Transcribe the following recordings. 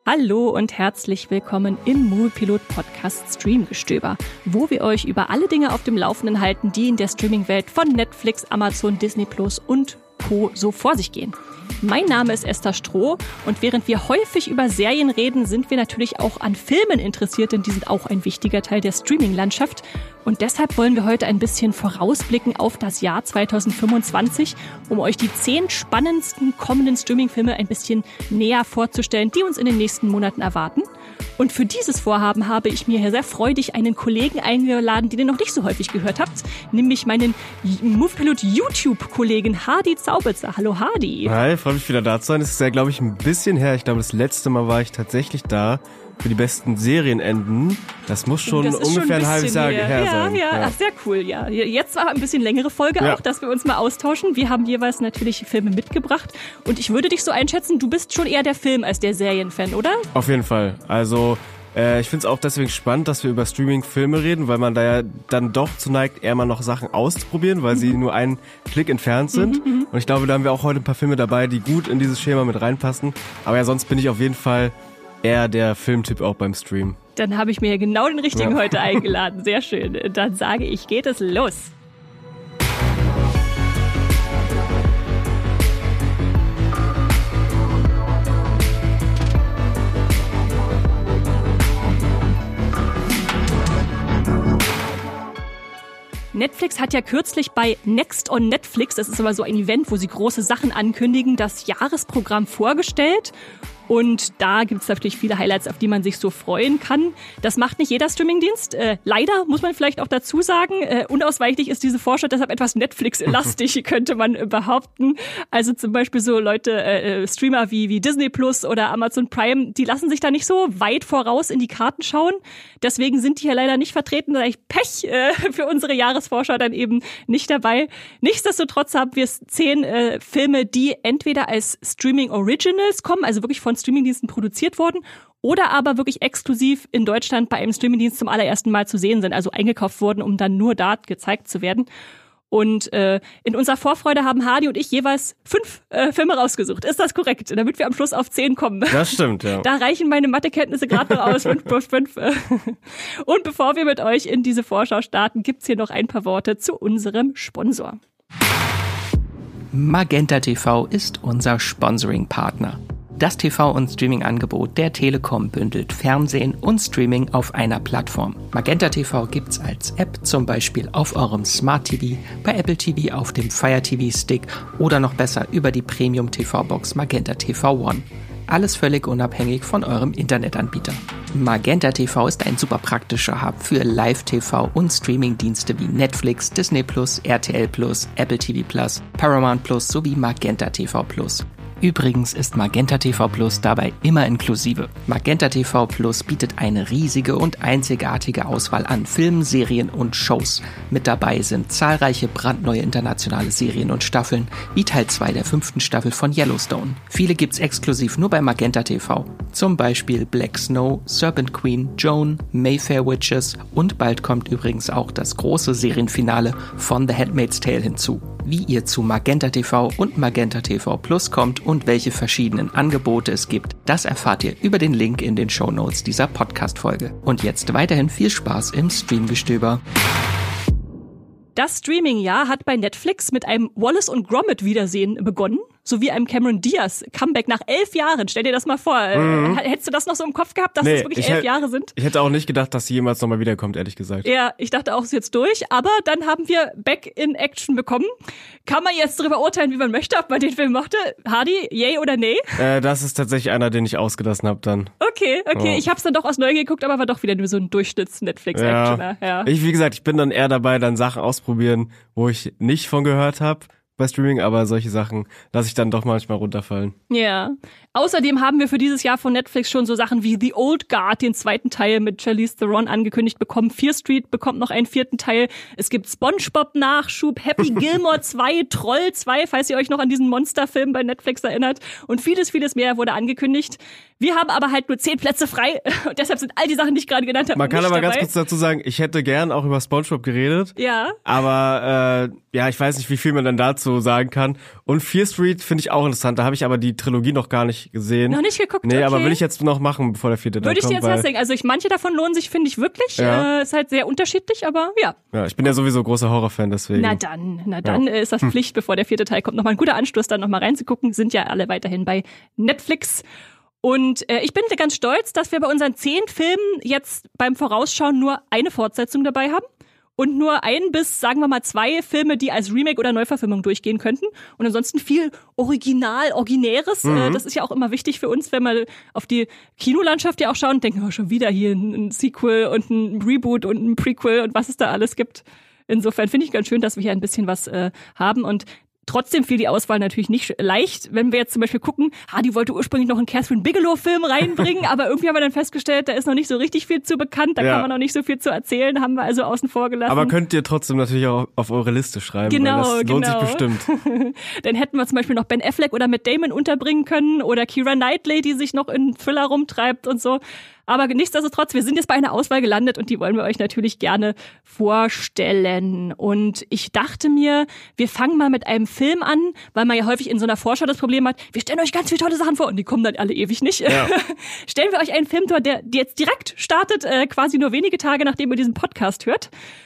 Hallo und herzlich willkommen im Moviepilot-Podcast Streamgestöber, wo wir euch über alle Dinge auf dem Laufenden halten, die in der Streaming-Welt von Netflix, Amazon, Disney Plus und Co. so vor sich gehen. Mein Name ist Esther Stroh und während wir häufig über Serien reden, sind wir natürlich auch an Filmen interessiert, denn die sind auch ein wichtiger Teil der Streaming-Landschaft. Und deshalb wollen wir heute ein bisschen vorausblicken auf das Jahr 2025, um euch die 10 spannendsten kommenden Streaming-Filme ein bisschen näher vorzustellen, die uns in den nächsten Monaten erwarten. Und für dieses Vorhaben habe ich mir sehr freudig einen Kollegen eingeladen, den ihr noch nicht so häufig gehört habt, nämlich meinen Moviepilot-YouTube-Kollegen Hardy Zaubitzer. Hallo Hardy. Hi, freue mich wieder da zu sein. Es ist ja, glaube ich, ein bisschen her. Ich glaube, das letzte Mal war ich tatsächlich da für die besten Serienenden. Das muss schon ungefähr ein halbes Jahr her sein. Ja, ach, sehr cool, ja. Jetzt war ein bisschen längere Folge auch, dass wir uns mal austauschen. Wir haben jeweils natürlich Filme mitgebracht. Und ich würde dich so einschätzen, du bist schon eher der Film- als der Serienfan, oder? Auf jeden Fall. Also ich finde es auch deswegen spannend, dass wir über Streaming-Filme reden, weil man da ja dann doch zu neigt, eher mal noch Sachen auszuprobieren, weil sie nur einen Klick entfernt sind. Und ich glaube, da haben wir auch heute ein paar Filme dabei, die gut in dieses Schema mit reinpassen. Aber ja, sonst bin ich auf jeden Fall eher der Filmtyp auch beim Stream. Dann habe ich mir genau den richtigen heute eingeladen. Sehr schön. Dann sage ich, geht es los. Netflix hat ja kürzlich bei Next on Netflix, das ist aber so ein Event, wo sie große Sachen ankündigen, das Jahresprogramm vorgestellt. Und da gibt es natürlich viele Highlights, auf die man sich so freuen kann. Das macht nicht jeder Streamingdienst. Leider, muss man vielleicht auch dazu sagen. Unausweichlich ist diese Vorschau deshalb etwas Netflix-lastig, könnte man behaupten. Also zum Beispiel so Leute, Streamer wie Disney Plus oder Amazon Prime, die lassen sich da nicht so weit voraus in die Karten schauen. Deswegen sind die hier leider nicht vertreten. Da habe ich Pech für unsere Jahresvorschau dann eben nicht dabei. Nichtsdestotrotz haben wir 10 Filme, die entweder als Streaming Originals kommen, also wirklich von Streamingdiensten produziert wurden, oder aber wirklich exklusiv in Deutschland bei einem Streamingdienst zum allerersten Mal zu sehen sind, also eingekauft wurden, um dann nur da gezeigt zu werden. Und in unserer Vorfreude haben Hardy und ich jeweils 5 Filme rausgesucht. Ist das korrekt? Damit wir am Schluss auf 10 kommen. Das stimmt, ja. Da reichen meine Mathekenntnisse gerade noch aus. 5 plus 5. Und bevor wir mit euch in diese Vorschau starten, gibt's hier noch ein paar Worte zu unserem Sponsor. Magenta TV ist unser Sponsoring-Partner. Das TV- und Streaming-Angebot der Telekom bündelt Fernsehen und Streaming auf einer Plattform. Magenta TV gibt's als App zum Beispiel auf eurem Smart TV, bei Apple TV auf dem Fire TV Stick oder noch besser über die Premium TV-Box Magenta TV One. Alles völlig unabhängig von eurem Internetanbieter. Magenta TV ist ein super praktischer Hub für Live-TV und Streaming-Dienste wie Netflix, Disney Plus, RTL Plus, Apple TV Plus, Paramount Plus sowie Magenta TV Plus. Übrigens ist Magenta TV Plus dabei immer inklusive. Magenta TV Plus bietet eine riesige und einzigartige Auswahl an Filmen, Serien und Shows. Mit dabei sind zahlreiche brandneue internationale Serien und Staffeln, wie Teil 2 der 5. Staffel von Yellowstone. Viele gibt's exklusiv nur bei Magenta TV. Zum Beispiel Black Snow, Serpent Queen, Joan, Mayfair Witches und bald kommt übrigens auch das große Serienfinale von The Handmaid's Tale hinzu. Wie ihr zu Magenta TV und Magenta TV Plus kommt und welche verschiedenen Angebote es gibt, das erfahrt ihr über den Link in den Shownotes dieser Podcast-Folge. Und jetzt weiterhin viel Spaß im Streamgestöber. Das Streaming-Jahr hat bei Netflix mit einem Wallace und Gromit-Wiedersehen begonnen, sowie einem Cameron Diaz-Comeback nach 11 Jahren. Stell dir das mal vor. Hättest du das noch so im Kopf gehabt, dass das wirklich 11 Jahre sind? Ich hätte auch nicht gedacht, dass sie jemals nochmal wiederkommt, ehrlich gesagt. Ja, ich dachte auch, es ist jetzt durch. Aber dann haben wir Back in Action bekommen. Kann man jetzt darüber urteilen, wie man möchte, ob man den Film mochte? Hardy, yay oder nee? Das ist tatsächlich einer, den ich ausgelassen habe dann. Okay. Oh. Ich hab's dann doch aus Neugier geguckt, aber war doch wieder nur so ein Durchschnitts-Netflix-Actioner. Ja. Ich, wie gesagt, ich bin dann eher dabei, dann Sachen ausprobieren, wo ich nicht von gehört habe bei Streaming, aber solche Sachen lasse ich dann doch manchmal runterfallen. Ja. Außerdem haben wir für dieses Jahr von Netflix schon so Sachen wie The Old Guard, den 2. Teil mit Charlize Theron angekündigt bekommen. Fear Street bekommt noch einen 4. Teil. Es gibt SpongeBob-Nachschub, Happy Gilmore 2, Troll 2, falls ihr euch noch an diesen Monsterfilm bei Netflix erinnert. Und vieles mehr wurde angekündigt. Wir haben aber halt nur 10 Plätze frei und deshalb sind all die Sachen, die ich gerade genannt habe, Man kann nicht aber dabei. ganz kurz dazu sagen, ich hätte gern auch über SpongeBob geredet. Ja. Aber ich weiß nicht, wie viel man dann dazu sagen kann. Und Fear Street finde ich auch interessant. Da habe ich aber die Trilogie noch gar nicht nicht gesehen. Noch nicht geguckt, Nee, okay. aber will ich jetzt noch machen, bevor der 4. Teil kommt. Würde ich dir jetzt festlegen. Also manche davon lohnen sich, finde ich wirklich. Ja. Ist halt sehr unterschiedlich, aber ja. Ja, ich bin ja sowieso großer Horrorfan, deswegen. Na dann ist das Pflicht, bevor der 4. Teil kommt. Nochmal ein guter Anstoß, dann nochmal reinzugucken. Sind ja alle weiterhin bei Netflix. Und ich bin ganz stolz, dass wir bei unseren 10 Filmen jetzt beim Vorausschauen nur eine Fortsetzung dabei haben. Und nur 1 bis, sagen wir mal, 2 Filme, die als Remake oder Neuverfilmung durchgehen könnten. Und ansonsten viel Originäres. Das ist ja auch immer wichtig für uns, wenn wir auf die Kinolandschaft ja auch schauen und denken, schon wieder hier ein Sequel und ein Reboot und ein Prequel und was es da alles gibt. Insofern finde ich ganz schön, dass wir hier ein bisschen was haben. Und trotzdem fiel die Auswahl natürlich nicht leicht, wenn wir jetzt zum Beispiel gucken, die wollte ursprünglich noch einen Catherine Bigelow-Film reinbringen, aber irgendwie haben wir dann festgestellt, da ist noch nicht so richtig viel zu bekannt, da kann man noch nicht so viel zu erzählen, haben wir also außen vor gelassen. Aber könnt ihr trotzdem natürlich auch auf eure Liste schreiben, weil das lohnt sich bestimmt. Dann hätten wir zum Beispiel noch Ben Affleck oder Matt Damon unterbringen können oder Keira Knightley, die sich noch in Thriller rumtreibt und so. Aber nichtsdestotrotz, wir sind jetzt bei einer Auswahl gelandet und die wollen wir euch natürlich gerne vorstellen. Und ich dachte mir, wir fangen mal mit einem Film an, weil man ja häufig in so einer Vorschau das Problem hat, wir stellen euch ganz viele tolle Sachen vor und die kommen dann alle ewig nicht. Ja. Stellen wir euch einen Film vor, der jetzt direkt startet, quasi nur wenige Tage, nachdem ihr diesen Podcast hört.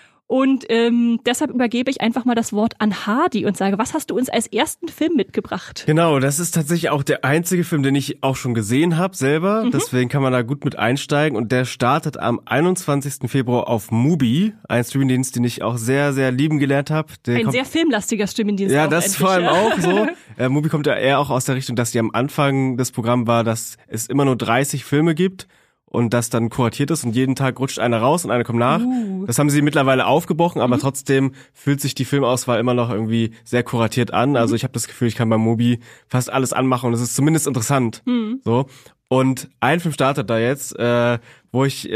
Und deshalb übergebe ich einfach mal das Wort an Hardy und sage, was hast du uns als ersten Film mitgebracht? Genau, das ist tatsächlich auch der einzige Film, den ich auch schon gesehen habe selber. Deswegen kann man da gut mit einsteigen. Und der startet am 21. Februar auf Mubi, ein Streamingdienst, den ich auch sehr, sehr lieben gelernt habe. Ein sehr filmlastiger Streamingdienst. Ja, das vor allem auch so. Mubi kommt ja eher auch aus der Richtung, dass die am Anfang des Programms war, dass es immer nur 30 Filme gibt. Und das dann kuratiert ist und jeden Tag rutscht einer raus und einer kommt nach. Das haben sie mittlerweile aufgebrochen, aber trotzdem fühlt sich die Filmauswahl immer noch irgendwie sehr kuratiert an. Also ich habe das Gefühl, ich kann bei Mubi fast alles anmachen und es ist zumindest interessant. So. Und ein Film startet da jetzt, wo ich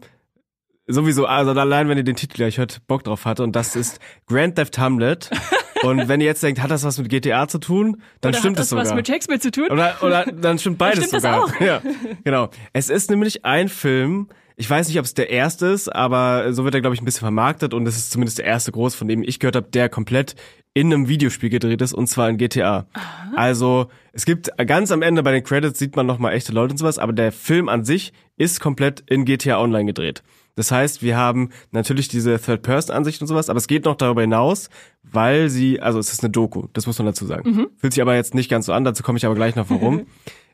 sowieso, also allein wenn ihr den Titel gleich hört, Bock drauf hatte, und das ist Grand Theft Hamlet. Und wenn ihr jetzt denkt, hat das was mit GTA zu tun, dann oder stimmt es sogar. Hat das was mit Shakespeare zu tun? Oder dann stimmt beides stimmt sogar. Das auch? Ja, genau. Es ist nämlich ein Film, ich weiß nicht, ob es der erste ist, aber so wird er, glaube ich, ein bisschen vermarktet und es ist zumindest der erste groß, von dem ich gehört habe, der komplett in einem Videospiel gedreht ist, und zwar in GTA. Aha. Also es gibt ganz am Ende bei den Credits sieht man nochmal echte Leute und sowas, aber der Film an sich ist komplett in GTA Online gedreht. Das heißt, wir haben natürlich diese Third-Person-Ansicht und sowas, aber es geht noch darüber hinaus, weil also es ist eine Doku, das muss man dazu sagen. Fühlt sich aber jetzt nicht ganz so an, dazu komme ich aber gleich noch warum.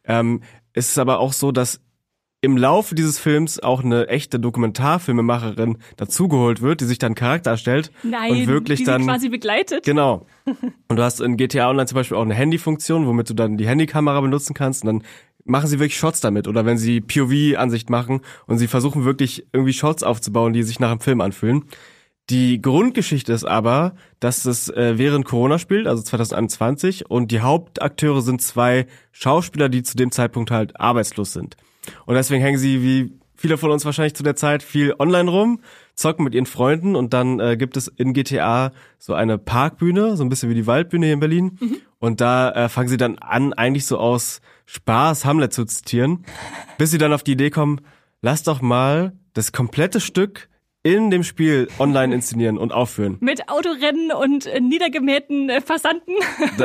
Es ist aber auch so, dass im Laufe dieses Films auch eine echte Dokumentarfilmemacherin dazugeholt wird, die sich dann Charakter erstellt. Nein, und wirklich die dann quasi begleitet. Genau. Und du hast in GTA Online zum Beispiel auch eine Handyfunktion, womit du dann die Handykamera benutzen kannst, und dann machen sie wirklich Shots damit, oder wenn sie POV-Ansicht machen und sie versuchen wirklich irgendwie Shots aufzubauen, die sich nach einem Film anfühlen. Die Grundgeschichte ist aber, dass es während Corona spielt, also 2021, und die Hauptakteure sind 2 Schauspieler, die zu dem Zeitpunkt halt arbeitslos sind. Und deswegen hängen sie, wie viele von uns wahrscheinlich zu der Zeit, viel online rum, zocken mit ihren Freunden, und dann gibt es in GTA so eine Parkbühne, so ein bisschen wie die Waldbühne hier in Berlin. Und da fangen sie dann an, eigentlich so aus Spaß Hamlet zu zitieren, bis sie dann auf die Idee kommen, lass doch mal das komplette Stück in dem Spiel online inszenieren und aufführen. Mit Autorennen und niedergemähten Passanten.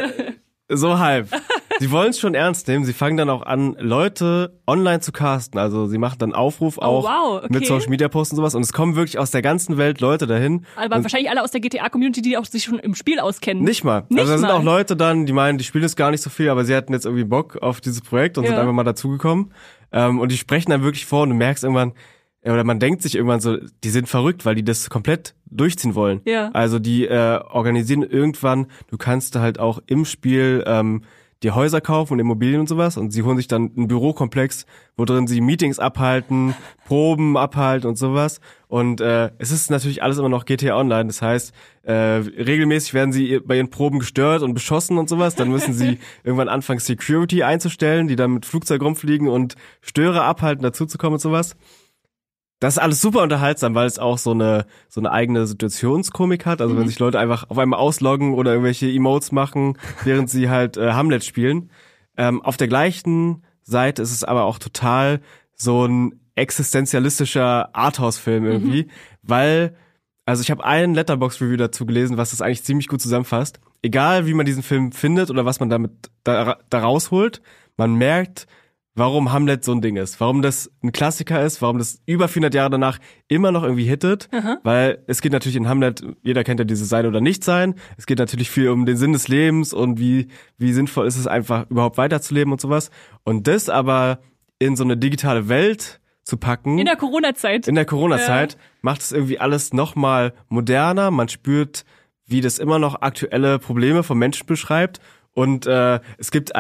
So halb. Sie wollen es schon ernst nehmen. Sie fangen dann auch an, Leute online zu casten. Also sie machen dann Aufruf auch mit Social Media Posts und sowas. Und es kommen wirklich aus der ganzen Welt Leute dahin. Aber wahrscheinlich alle aus der GTA-Community, die auch sich schon im Spiel auskennen. Nicht mal. Also da sind auch Leute dann, die meinen, die spielen jetzt gar nicht so viel, aber sie hatten jetzt irgendwie Bock auf dieses Projekt und sind einfach mal dazugekommen. Und die sprechen dann wirklich vor, und du merkst irgendwann, oder man denkt sich irgendwann so, die sind verrückt, weil die das komplett durchziehen wollen. Ja. Also die organisieren irgendwann, du kannst halt auch im Spiel die Häuser kaufen und Immobilien und sowas, und sie holen sich dann einen Bürokomplex, wo drin sie Meetings abhalten, Proben abhalten und sowas. Und es ist natürlich alles immer noch GTA Online, das heißt, regelmäßig werden sie bei ihren Proben gestört und beschossen und sowas. Dann müssen sie irgendwann anfangen, Security einzustellen, die dann mit Flugzeug rumfliegen und Störer abhalten, dazuzukommen und sowas. Das ist alles super unterhaltsam, weil es auch so eine eigene Situationskomik hat. Also wenn sich Leute einfach auf einmal ausloggen oder irgendwelche Emotes machen, während sie halt Hamlet spielen. Auf der gleichen Seite ist es aber auch total so ein existenzialistischer Arthouse-Film irgendwie, weil, also ich habe einen Letterboxd-Review dazu gelesen, was das eigentlich ziemlich gut zusammenfasst. Egal wie man diesen Film findet oder was man damit da rausholt, man merkt, warum Hamlet so ein Ding ist, warum das ein Klassiker ist, warum das über 400 Jahre danach immer noch irgendwie hittet, weil es geht natürlich in Hamlet, jeder kennt ja dieses Sein oder Nicht-Sein, es geht natürlich viel um den Sinn des Lebens und wie sinnvoll ist es einfach überhaupt weiterzuleben und sowas. Und das aber in so eine digitale Welt zu packen. In der Corona-Zeit. Macht es irgendwie alles nochmal moderner, man spürt, wie das immer noch aktuelle Probleme von Menschen beschreibt und es gibt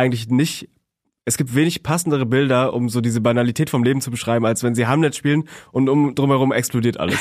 wenig passendere Bilder, um so diese Banalität vom Leben zu beschreiben, als wenn sie Hamlet spielen und drumherum explodiert alles.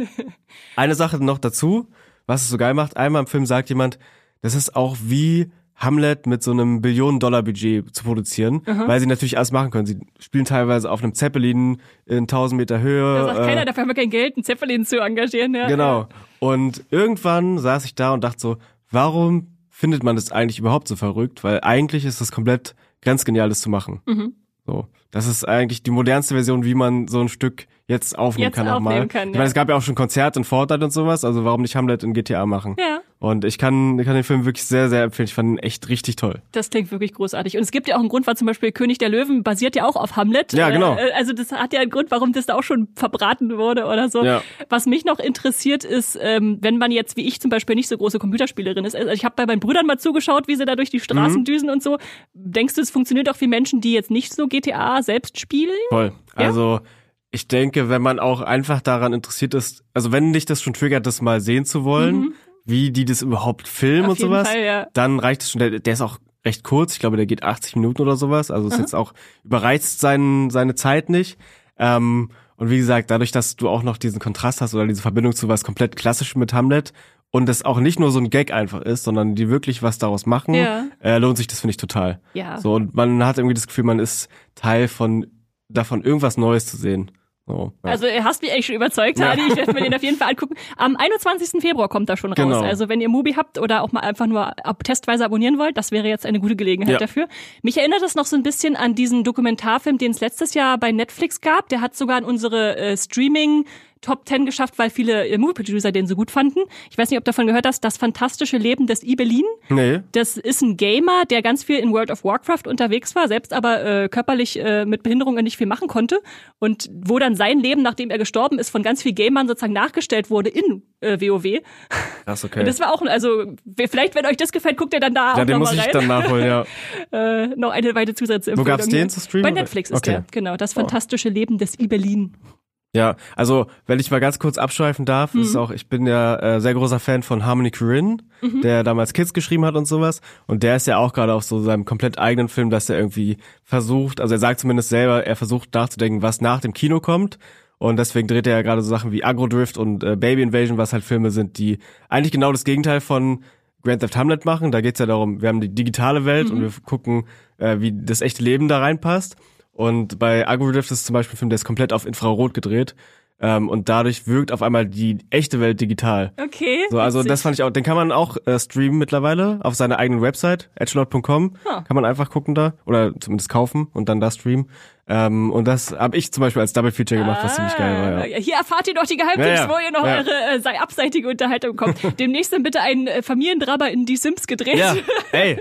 Eine Sache noch dazu, was es so geil macht. Einmal im Film sagt jemand, das ist auch wie Hamlet mit so einem Billionen-Dollar-Budget zu produzieren, weil sie natürlich alles machen können. Sie spielen teilweise auf einem Zeppelin in 1000 Meter Höhe. Da sagt keiner, dafür haben wir kein Geld, einen Zeppelin zu engagieren. Ja. Genau. Und irgendwann saß ich da und dachte so, warum findet man das eigentlich überhaupt so verrückt? Weil eigentlich ist das komplett grenzgenial, das zu machen. So, das ist eigentlich die modernste Version, wie man so ein Stück jetzt aufnehmen kann nochmal. Ich meine, es gab ja auch schon Konzerte in Fortnite und sowas, also warum nicht Hamlet in GTA machen? Ja. Und ich kann den Film wirklich sehr, sehr empfehlen. Ich fand ihn echt richtig toll. Das klingt wirklich großartig. Und es gibt ja auch einen Grund, weil zum Beispiel König der Löwen basiert ja auch auf Hamlet. Ja, genau. Also das hat ja einen Grund, warum das da auch schon verbraten wurde oder so. Ja. Was mich noch interessiert ist, wenn man jetzt, wie ich zum Beispiel, nicht so große Computerspielerin ist. Also ich habe bei meinen Brüdern mal zugeschaut, wie sie da durch die Straßen düsen und so. Denkst du, es funktioniert auch für Menschen, die jetzt nicht so GTA selbst spielen? Voll. Ja? Also ich denke, wenn man auch einfach daran interessiert ist, also wenn dich das schon triggert, das mal sehen zu wollen, wie die das überhaupt filmen und sowas, Fall, ja. Dann reicht es schon. Der ist auch recht kurz, ich glaube, der geht 80 Minuten oder sowas, also ist jetzt auch, überreizt seine Zeit nicht. Und wie gesagt, dadurch, dass du auch noch diesen Kontrast hast oder diese Verbindung zu was komplett Klassischem mit Hamlet und das auch nicht nur so ein Gag einfach ist, sondern die wirklich was daraus machen, lohnt sich das, finde ich, total. Ja. So, und man hat irgendwie das Gefühl, man ist Teil davon, irgendwas Neues zu sehen. So, ja. Also hast mich eigentlich schon überzeugt, Hadi. Ich werde mir den auf jeden Fall angucken. Am 21. Februar kommt er schon raus. Genau. Also wenn ihr Mubi habt oder auch mal einfach nur testweise abonnieren wollt, das wäre jetzt eine gute Gelegenheit dafür. Mich erinnert das noch so ein bisschen an diesen Dokumentarfilm, den es letztes Jahr bei Netflix gab. Der hat sogar in unsere Streaming Top 10 geschafft, weil viele Movie-Producer den so gut fanden. Ich weiß nicht, ob du davon gehört hast, Das fantastische Leben des Ibelin. Nee. Das ist ein Gamer, der ganz viel in World of Warcraft unterwegs war, selbst aber körperlich mit Behinderungen nicht viel machen konnte. Und wo dann sein Leben, nachdem er gestorben ist, von ganz vielen Gamern sozusagen nachgestellt wurde in WoW. Krass, okay. Und das war auch, also vielleicht, wenn euch das gefällt, guckt ihr dann da auch den noch mal rein. Ja, den muss ich dann nachholen, ja. Noch eine weitere Zusatzempfehlung. Wo gab's den zu streamen? Bei Netflix ist der, genau. Das fantastische Leben des Ibelin. Ja, also wenn ich mal ganz kurz abschweifen darf, ist auch, ich bin ja sehr großer Fan von Harmony Korine, der damals Kids geschrieben hat und sowas. Und der ist ja auch gerade auf so seinem komplett eigenen Film, dass er irgendwie versucht, also er sagt zumindest selber, er versucht nachzudenken, was nach dem Kino kommt. Und deswegen dreht er ja gerade so Sachen wie Agrodrift und Baby Invasion, was halt Filme sind, die eigentlich genau das Gegenteil von Grand Theft Hamlet machen. Da geht's ja darum, wir haben die digitale Welt und wir gucken, wie das echte Leben da reinpasst. Und bei Agrodrift ist zum Beispiel ein Film, der ist komplett auf Infrarot gedreht. Und dadurch wirkt auf einmal die echte Welt digital. Okay. So, also das fand ich auch, den kann man auch streamen mittlerweile auf seiner eigenen Website, edgelord.com. Kann man einfach gucken da oder zumindest kaufen und dann da streamen. Und das habe ich zum Beispiel als Double Feature gemacht, was ziemlich geil war. Ja. Hier erfahrt ihr noch die Geheimtipps, wo ihr noch eure abseitige Unterhaltung bekommt. Demnächst dann bitte ein Familiendrama in Die Sims gedreht. Ja, ey.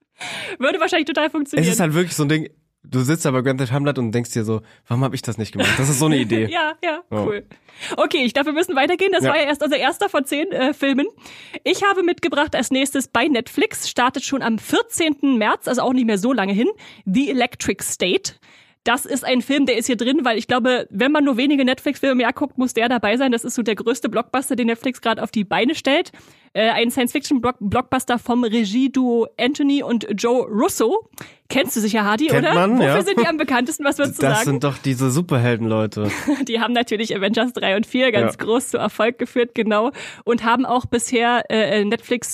Würde wahrscheinlich total funktionieren. Es ist halt wirklich so ein Ding. Du sitzt da bei Grand Theft Hamlet und denkst dir so, warum habe ich das nicht gemacht? Das ist so eine Idee. Ja, cool. Okay, ich glaube, wir müssen weitergehen. Das war ja erst unser erster von 10 Filmen. Ich habe mitgebracht als nächstes bei Netflix, startet schon am 14. März, also auch nicht mehr so lange hin, The Electric State. Das ist ein Film, der ist hier drin, weil ich glaube, wenn man nur wenige Netflix-Filme im Jahr guckt, muss der dabei sein. Das ist so der größte Blockbuster, den Netflix gerade auf die Beine stellt. Ein Science-Fiction-Blockbuster vom Regieduo Anthony und Joe Russo. Kennst du sicher, Hadi, Kennt oder? Man, Wofür sind die am bekanntesten? Was würdest du sagen? Das sind doch diese Superhelden-Leute. Die haben natürlich Avengers 3 und 4 ganz groß zu Erfolg geführt, genau. Und haben auch bisher Netflix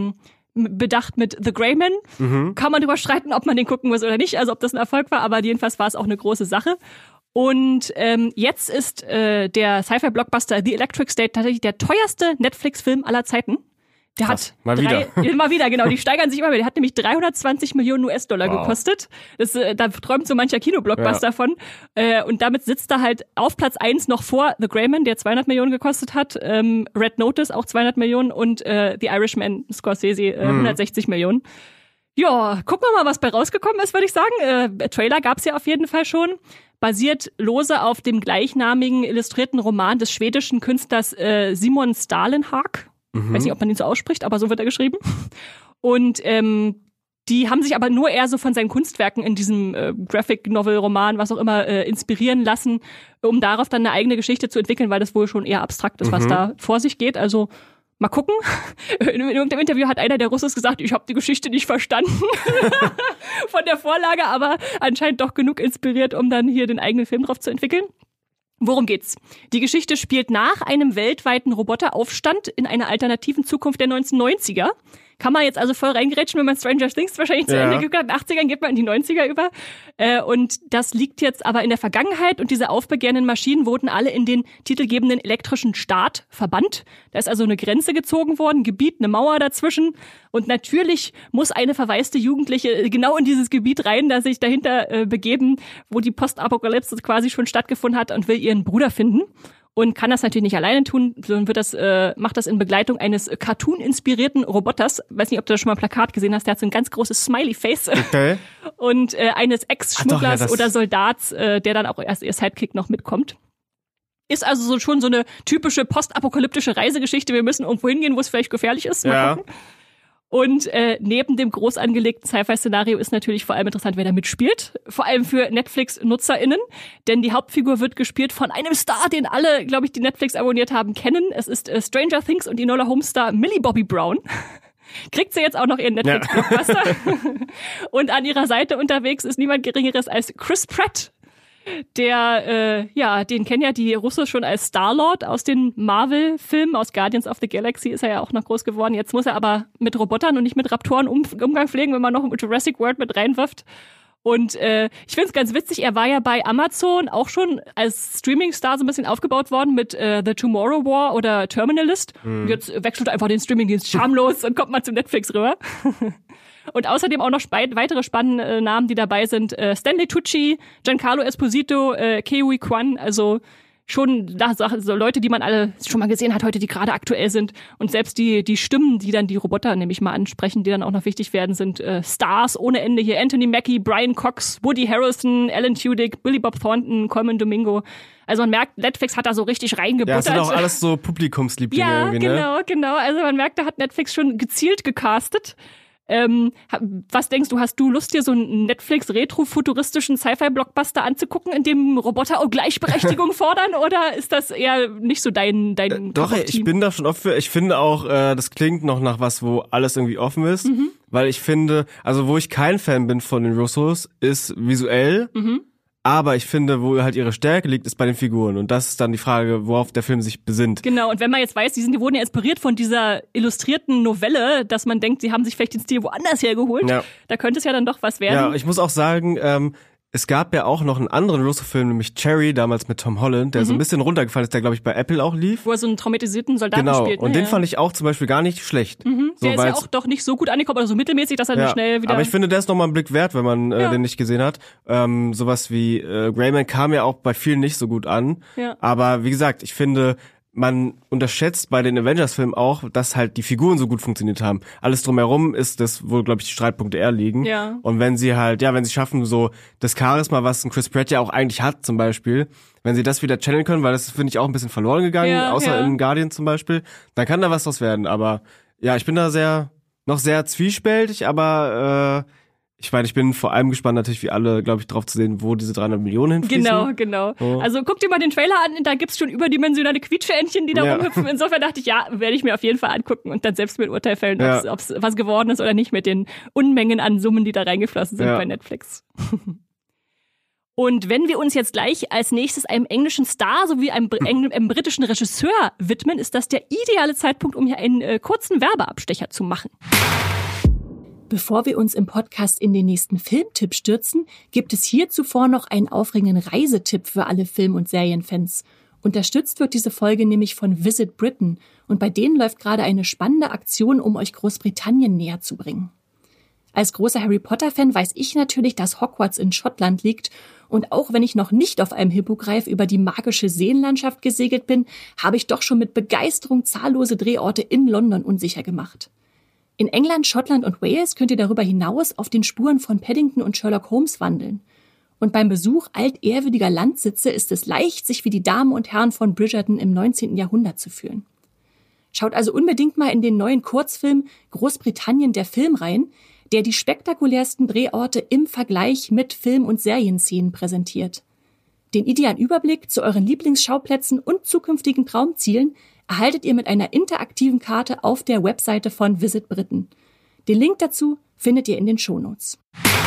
bedacht mit The Gray Man. Kann man drüber streiten, ob man den gucken muss oder nicht, also ob das ein Erfolg war, aber jedenfalls war es auch eine große Sache. Und jetzt ist der Sci-Fi-Blockbuster The Electric State tatsächlich der teuerste Netflix-Film aller Zeiten. Der Krass, hat immer wieder, genau, die steigern sich immer wieder. Der hat nämlich 320 Millionen US-Dollar gekostet. Da träumt so mancher Kinoblockbuster von. Und damit sitzt er halt auf Platz 1 noch vor The Gray Man, der 200 Millionen gekostet hat. Red Notice auch 200 Millionen und The Irishman, Scorsese, 160 Millionen. Ja, gucken wir mal, was bei rausgekommen ist, würde ich sagen. Trailer gab's ja auf jeden Fall schon. Basiert lose auf dem gleichnamigen illustrierten Roman des schwedischen Künstlers Simon Stalenhag. Weiß nicht, ob man ihn so ausspricht, aber so wird er geschrieben. Und die haben sich aber nur eher so von seinen Kunstwerken in diesem Graphic Novel Roman, was auch immer, inspirieren lassen, um darauf dann eine eigene Geschichte zu entwickeln, weil das wohl schon eher abstrakt ist, was da vor sich geht. Also mal gucken. In irgendeinem Interview hat einer der Russos gesagt, ich habe die Geschichte nicht verstanden von der Vorlage, aber anscheinend doch genug inspiriert, um dann hier den eigenen Film drauf zu entwickeln. Worum geht's? Die Geschichte spielt nach einem weltweiten Roboteraufstand in einer alternativen Zukunft der 1990er. Kann man jetzt also voll reingerätschen, wenn man Stranger Things wahrscheinlich zu Ende geguckt hat. In den 80ern geht man in die 90er über. Und das liegt jetzt aber in der Vergangenheit und diese aufbegehrenden Maschinen wurden alle in den titelgebenden elektrischen Staat verbannt. Da ist also eine Grenze gezogen worden, ein Gebiet, eine Mauer dazwischen. Und natürlich muss eine verwaiste Jugendliche genau in dieses Gebiet rein, da sich dahinter begeben, wo die Postapokalypse quasi schon stattgefunden hat und will ihren Bruder finden. Und kann das natürlich nicht alleine tun, sondern macht das in Begleitung eines Cartoon-inspirierten Roboters. Weiß nicht, ob du da schon mal ein Plakat gesehen hast, der hat so ein ganz großes Smiley-Face. Okay. Und eines Ex-Schmugglers oder Soldats, der dann auch erst ihr Sidekick noch mitkommt. Ist also schon so eine typische postapokalyptische Reisegeschichte. Wir müssen irgendwo hingehen, wo es vielleicht gefährlich ist. Mal gucken. Und neben dem groß angelegten Sci-Fi-Szenario ist natürlich vor allem interessant, wer da mitspielt. Vor allem für Netflix-NutzerInnen. Denn die Hauptfigur wird gespielt von einem Star, den alle, glaube ich, die Netflix abonniert haben, kennen. Es ist Stranger Things und Enola Holmes-Star Millie Bobby Brown. Kriegt sie jetzt auch noch ihren Netflix-Blockbuster. Und an ihrer Seite unterwegs ist niemand Geringeres als Chris Pratt. Der, den kennen ja die Russen schon als Star-Lord aus den Marvel-Filmen, aus Guardians of the Galaxy ist er ja auch noch groß geworden. Jetzt muss er aber mit Robotern und nicht mit Raptoren Umgang pflegen, wenn man noch Jurassic World mit reinwirft. Und ich finde es ganz witzig, er war ja bei Amazon auch schon als Streaming-Star so ein bisschen aufgebaut worden mit The Tomorrow War oder Terminalist. Und jetzt wechselt er einfach den Streaming-Dienst schamlos und kommt mal zu Netflix rüber. Und außerdem auch noch weitere spannende Namen, die dabei sind. Stanley Tucci, Giancarlo Esposito, Ke-Huy Quan, also schon so Leute, die man alle schon mal gesehen hat heute, die gerade aktuell sind. Und selbst die Stimmen, die dann die Roboter nämlich mal ansprechen, die dann auch noch wichtig werden, sind Stars ohne Ende hier. Anthony Mackie, Brian Cox, Woody Harrelson, Alan Tudyk, Billy Bob Thornton, Colman Domingo. Also man merkt, Netflix hat da so richtig reingebuttert. Ja, das sind auch alles so Publikumslieblinge irgendwie, ne? Genau. Also man merkt, da hat Netflix schon gezielt gecastet. Was denkst du, hast du Lust, dir so einen Netflix-retro-futuristischen Sci-Fi-Blockbuster anzugucken, in dem Roboter auch Gleichberechtigung fordern, oder ist das eher nicht so dein Doch, ich bin da schon offen für. Ich finde auch, das klingt noch nach was, wo alles irgendwie offen ist, weil ich finde, also wo ich kein Fan bin von den Russos, ist visuell. Aber ich finde, wo halt ihre Stärke liegt, ist bei den Figuren. Und das ist dann die Frage, worauf der Film sich besinnt. Genau, und wenn man jetzt weiß, die wurden ja inspiriert von dieser illustrierten Novelle, dass man denkt, sie haben sich vielleicht den Stil woanders hergeholt, da könnte es ja dann doch was werden. Ja, ich muss auch sagen, es gab ja auch noch einen anderen Russo-Film, nämlich Cherry, damals mit Tom Holland, der so ein bisschen runtergefallen ist, der, glaube ich, bei Apple auch lief. Wo er so einen traumatisierten Soldaten spielt. Genau, und den fand ich auch zum Beispiel gar nicht schlecht. So, der ist ja auch doch nicht so gut angekommen, oder so mittelmäßig, dass er schnell wieder... Aber ich finde, der ist nochmal ein Blick wert, wenn man den nicht gesehen hat. Sowas wie Greyman kam ja auch bei vielen nicht so gut an. Ja. Aber wie gesagt, ich finde... Man unterschätzt bei den Avengers-Filmen auch, dass halt die Figuren so gut funktioniert haben. Alles drumherum ist das, wo, glaube ich, die Streitpunkte eher liegen. Ja. Und wenn sie halt, wenn sie schaffen, so das Charisma, was ein Chris Pratt ja auch eigentlich hat zum Beispiel, wenn sie das wieder channeln können, weil das, finde ich, auch ein bisschen verloren gegangen, außer in Guardian zum Beispiel, dann kann da was draus werden. Aber ja, ich bin da noch sehr zwiespältig, aber ich meine, ich bin vor allem gespannt natürlich, wie alle, glaube ich, drauf zu sehen, wo diese 300 Millionen hinfließen. Genau. Oh. Also guck dir mal den Trailer an, da gibt's schon überdimensionale Quietscheentchen, die da rumhüpfen. Insofern dachte ich, werde ich mir auf jeden Fall angucken und dann selbst mit Urteil fällen, ob's was geworden ist oder nicht mit den Unmengen an Summen, die da reingeflossen sind bei Netflix. Und wenn wir uns jetzt gleich als nächstes einem englischen Star sowie einem britischen Regisseur widmen, ist das der ideale Zeitpunkt, um hier einen kurzen Werbeabstecher zu machen. Bevor wir uns im Podcast in den nächsten Filmtipp stürzen, gibt es hier zuvor noch einen aufregenden Reisetipp für alle Film- und Serienfans. Unterstützt wird diese Folge nämlich von Visit Britain und bei denen läuft gerade eine spannende Aktion, um euch Großbritannien näher zu bringen. Als großer Harry-Potter-Fan weiß ich natürlich, dass Hogwarts in Schottland liegt und auch wenn ich noch nicht auf einem Hippogreif über die magische Seenlandschaft gesegelt bin, habe ich doch schon mit Begeisterung zahllose Drehorte in London unsicher gemacht. In England, Schottland und Wales könnt ihr darüber hinaus auf den Spuren von Paddington und Sherlock Holmes wandeln. Und beim Besuch altehrwürdiger Landsitze ist es leicht, sich wie die Damen und Herren von Bridgerton im 19. Jahrhundert zu fühlen. Schaut also unbedingt mal in den neuen Kurzfilm Großbritannien der Film rein, der die spektakulärsten Drehorte im Vergleich mit Film- und Serienszenen präsentiert. Den idealen Überblick zu euren Lieblingsschauplätzen und zukünftigen Traumzielen erhaltet ihr mit einer interaktiven Karte auf der Webseite von Visit Britain. Den Link dazu findet ihr in den Shownotes.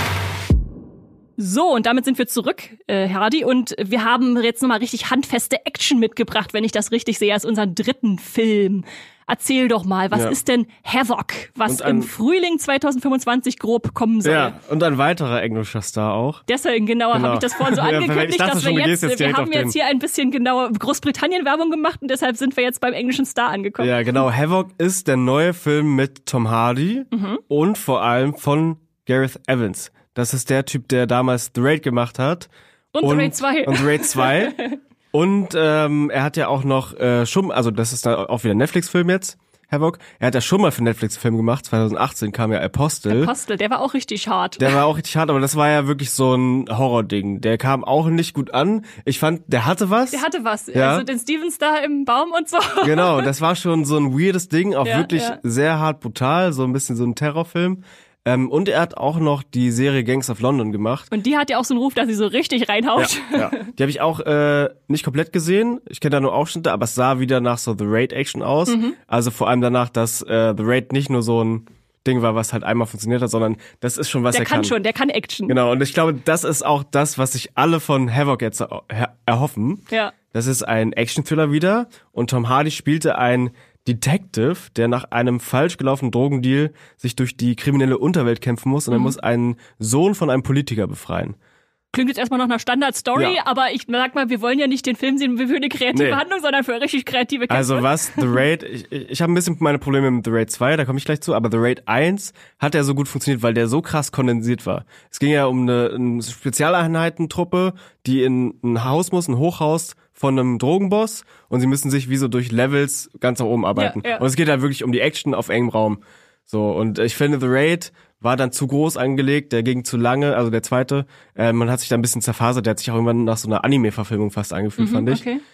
So, und damit sind wir zurück, Herdi, und wir haben jetzt nochmal richtig handfeste Action mitgebracht, wenn ich das richtig sehe, als unseren dritten Film. Erzähl doch mal, was ist denn Havoc, was im Frühling 2025 grob kommen soll? Ja, und ein weiterer englischer Star auch. Deswegen habe ich das vorhin so angekündigt, dass wir haben jetzt hier ein bisschen genauer Großbritannien-Werbung gemacht und deshalb sind wir jetzt beim englischen Star angekommen. Ja, genau. Havoc ist der neue Film mit Tom Hardy und vor allem von Gareth Evans. Das ist der Typ, der damals The Raid gemacht hat. Und The Raid 2. Und The Raid 2. Und er hat ja auch noch schon, also das ist dann auch wieder ein Netflix-Film jetzt, Havoc. Er hat ja schon mal für Netflix-Film gemacht. 2018 kam ja Apostle. Apostle, der war auch richtig hart. Der war auch richtig hart, aber das war ja wirklich so ein Horror-Ding. Der kam auch nicht gut an. Ich fand, der hatte was. Ja. Also den Stevens da im Baum und so. Genau, das war schon so ein weirdes Ding, auch wirklich sehr hart brutal, so ein bisschen so ein Terrorfilm. Und er hat auch noch die Serie Gangs of London gemacht. Und die hat ja auch so einen Ruf, dass sie so richtig reinhaut. Ja. Die habe ich auch nicht komplett gesehen. Ich kenne da nur Ausschnitte, aber es sah wieder nach so The Raid-Action aus. Also vor allem danach, dass The Raid nicht nur so ein Ding war, was halt einmal funktioniert hat, sondern das ist schon, was er kann. Der kann Action. Genau, und ich glaube, das ist auch das, was sich alle von Havoc jetzt erhoffen. Ja. Das ist ein Action-Thriller wieder und Tom Hardy spielte ein Detective, der nach einem falsch gelaufenen Drogendeal sich durch die kriminelle Unterwelt kämpfen muss und er muss einen Sohn von einem Politiker befreien. Klingt jetzt erstmal nach einer Standard-Story, aber ich sag mal, wir wollen ja nicht den Film sehen für eine kreative Handlung, sondern für richtig kreative Kämpfe. Also was The Raid, ich habe ein bisschen meine Probleme mit The Raid 2, da komme ich gleich zu, aber The Raid 1 hat ja so gut funktioniert, weil der so krass kondensiert war. Es ging ja um eine Spezialeinheitentruppe, die in ein Haus muss, ein Hochhaus von einem Drogenboss und sie müssen sich wie so durch Levels ganz nach oben arbeiten. Ja. Und es geht halt wirklich um die Action auf engem Raum. So, und ich finde, The Raid war dann zu groß angelegt, der ging zu lange, also der zweite. Man hat sich da ein bisschen zerfasert, der hat sich auch irgendwann nach so einer Anime-Verfilmung fast angefühlt, fand ich. Okay.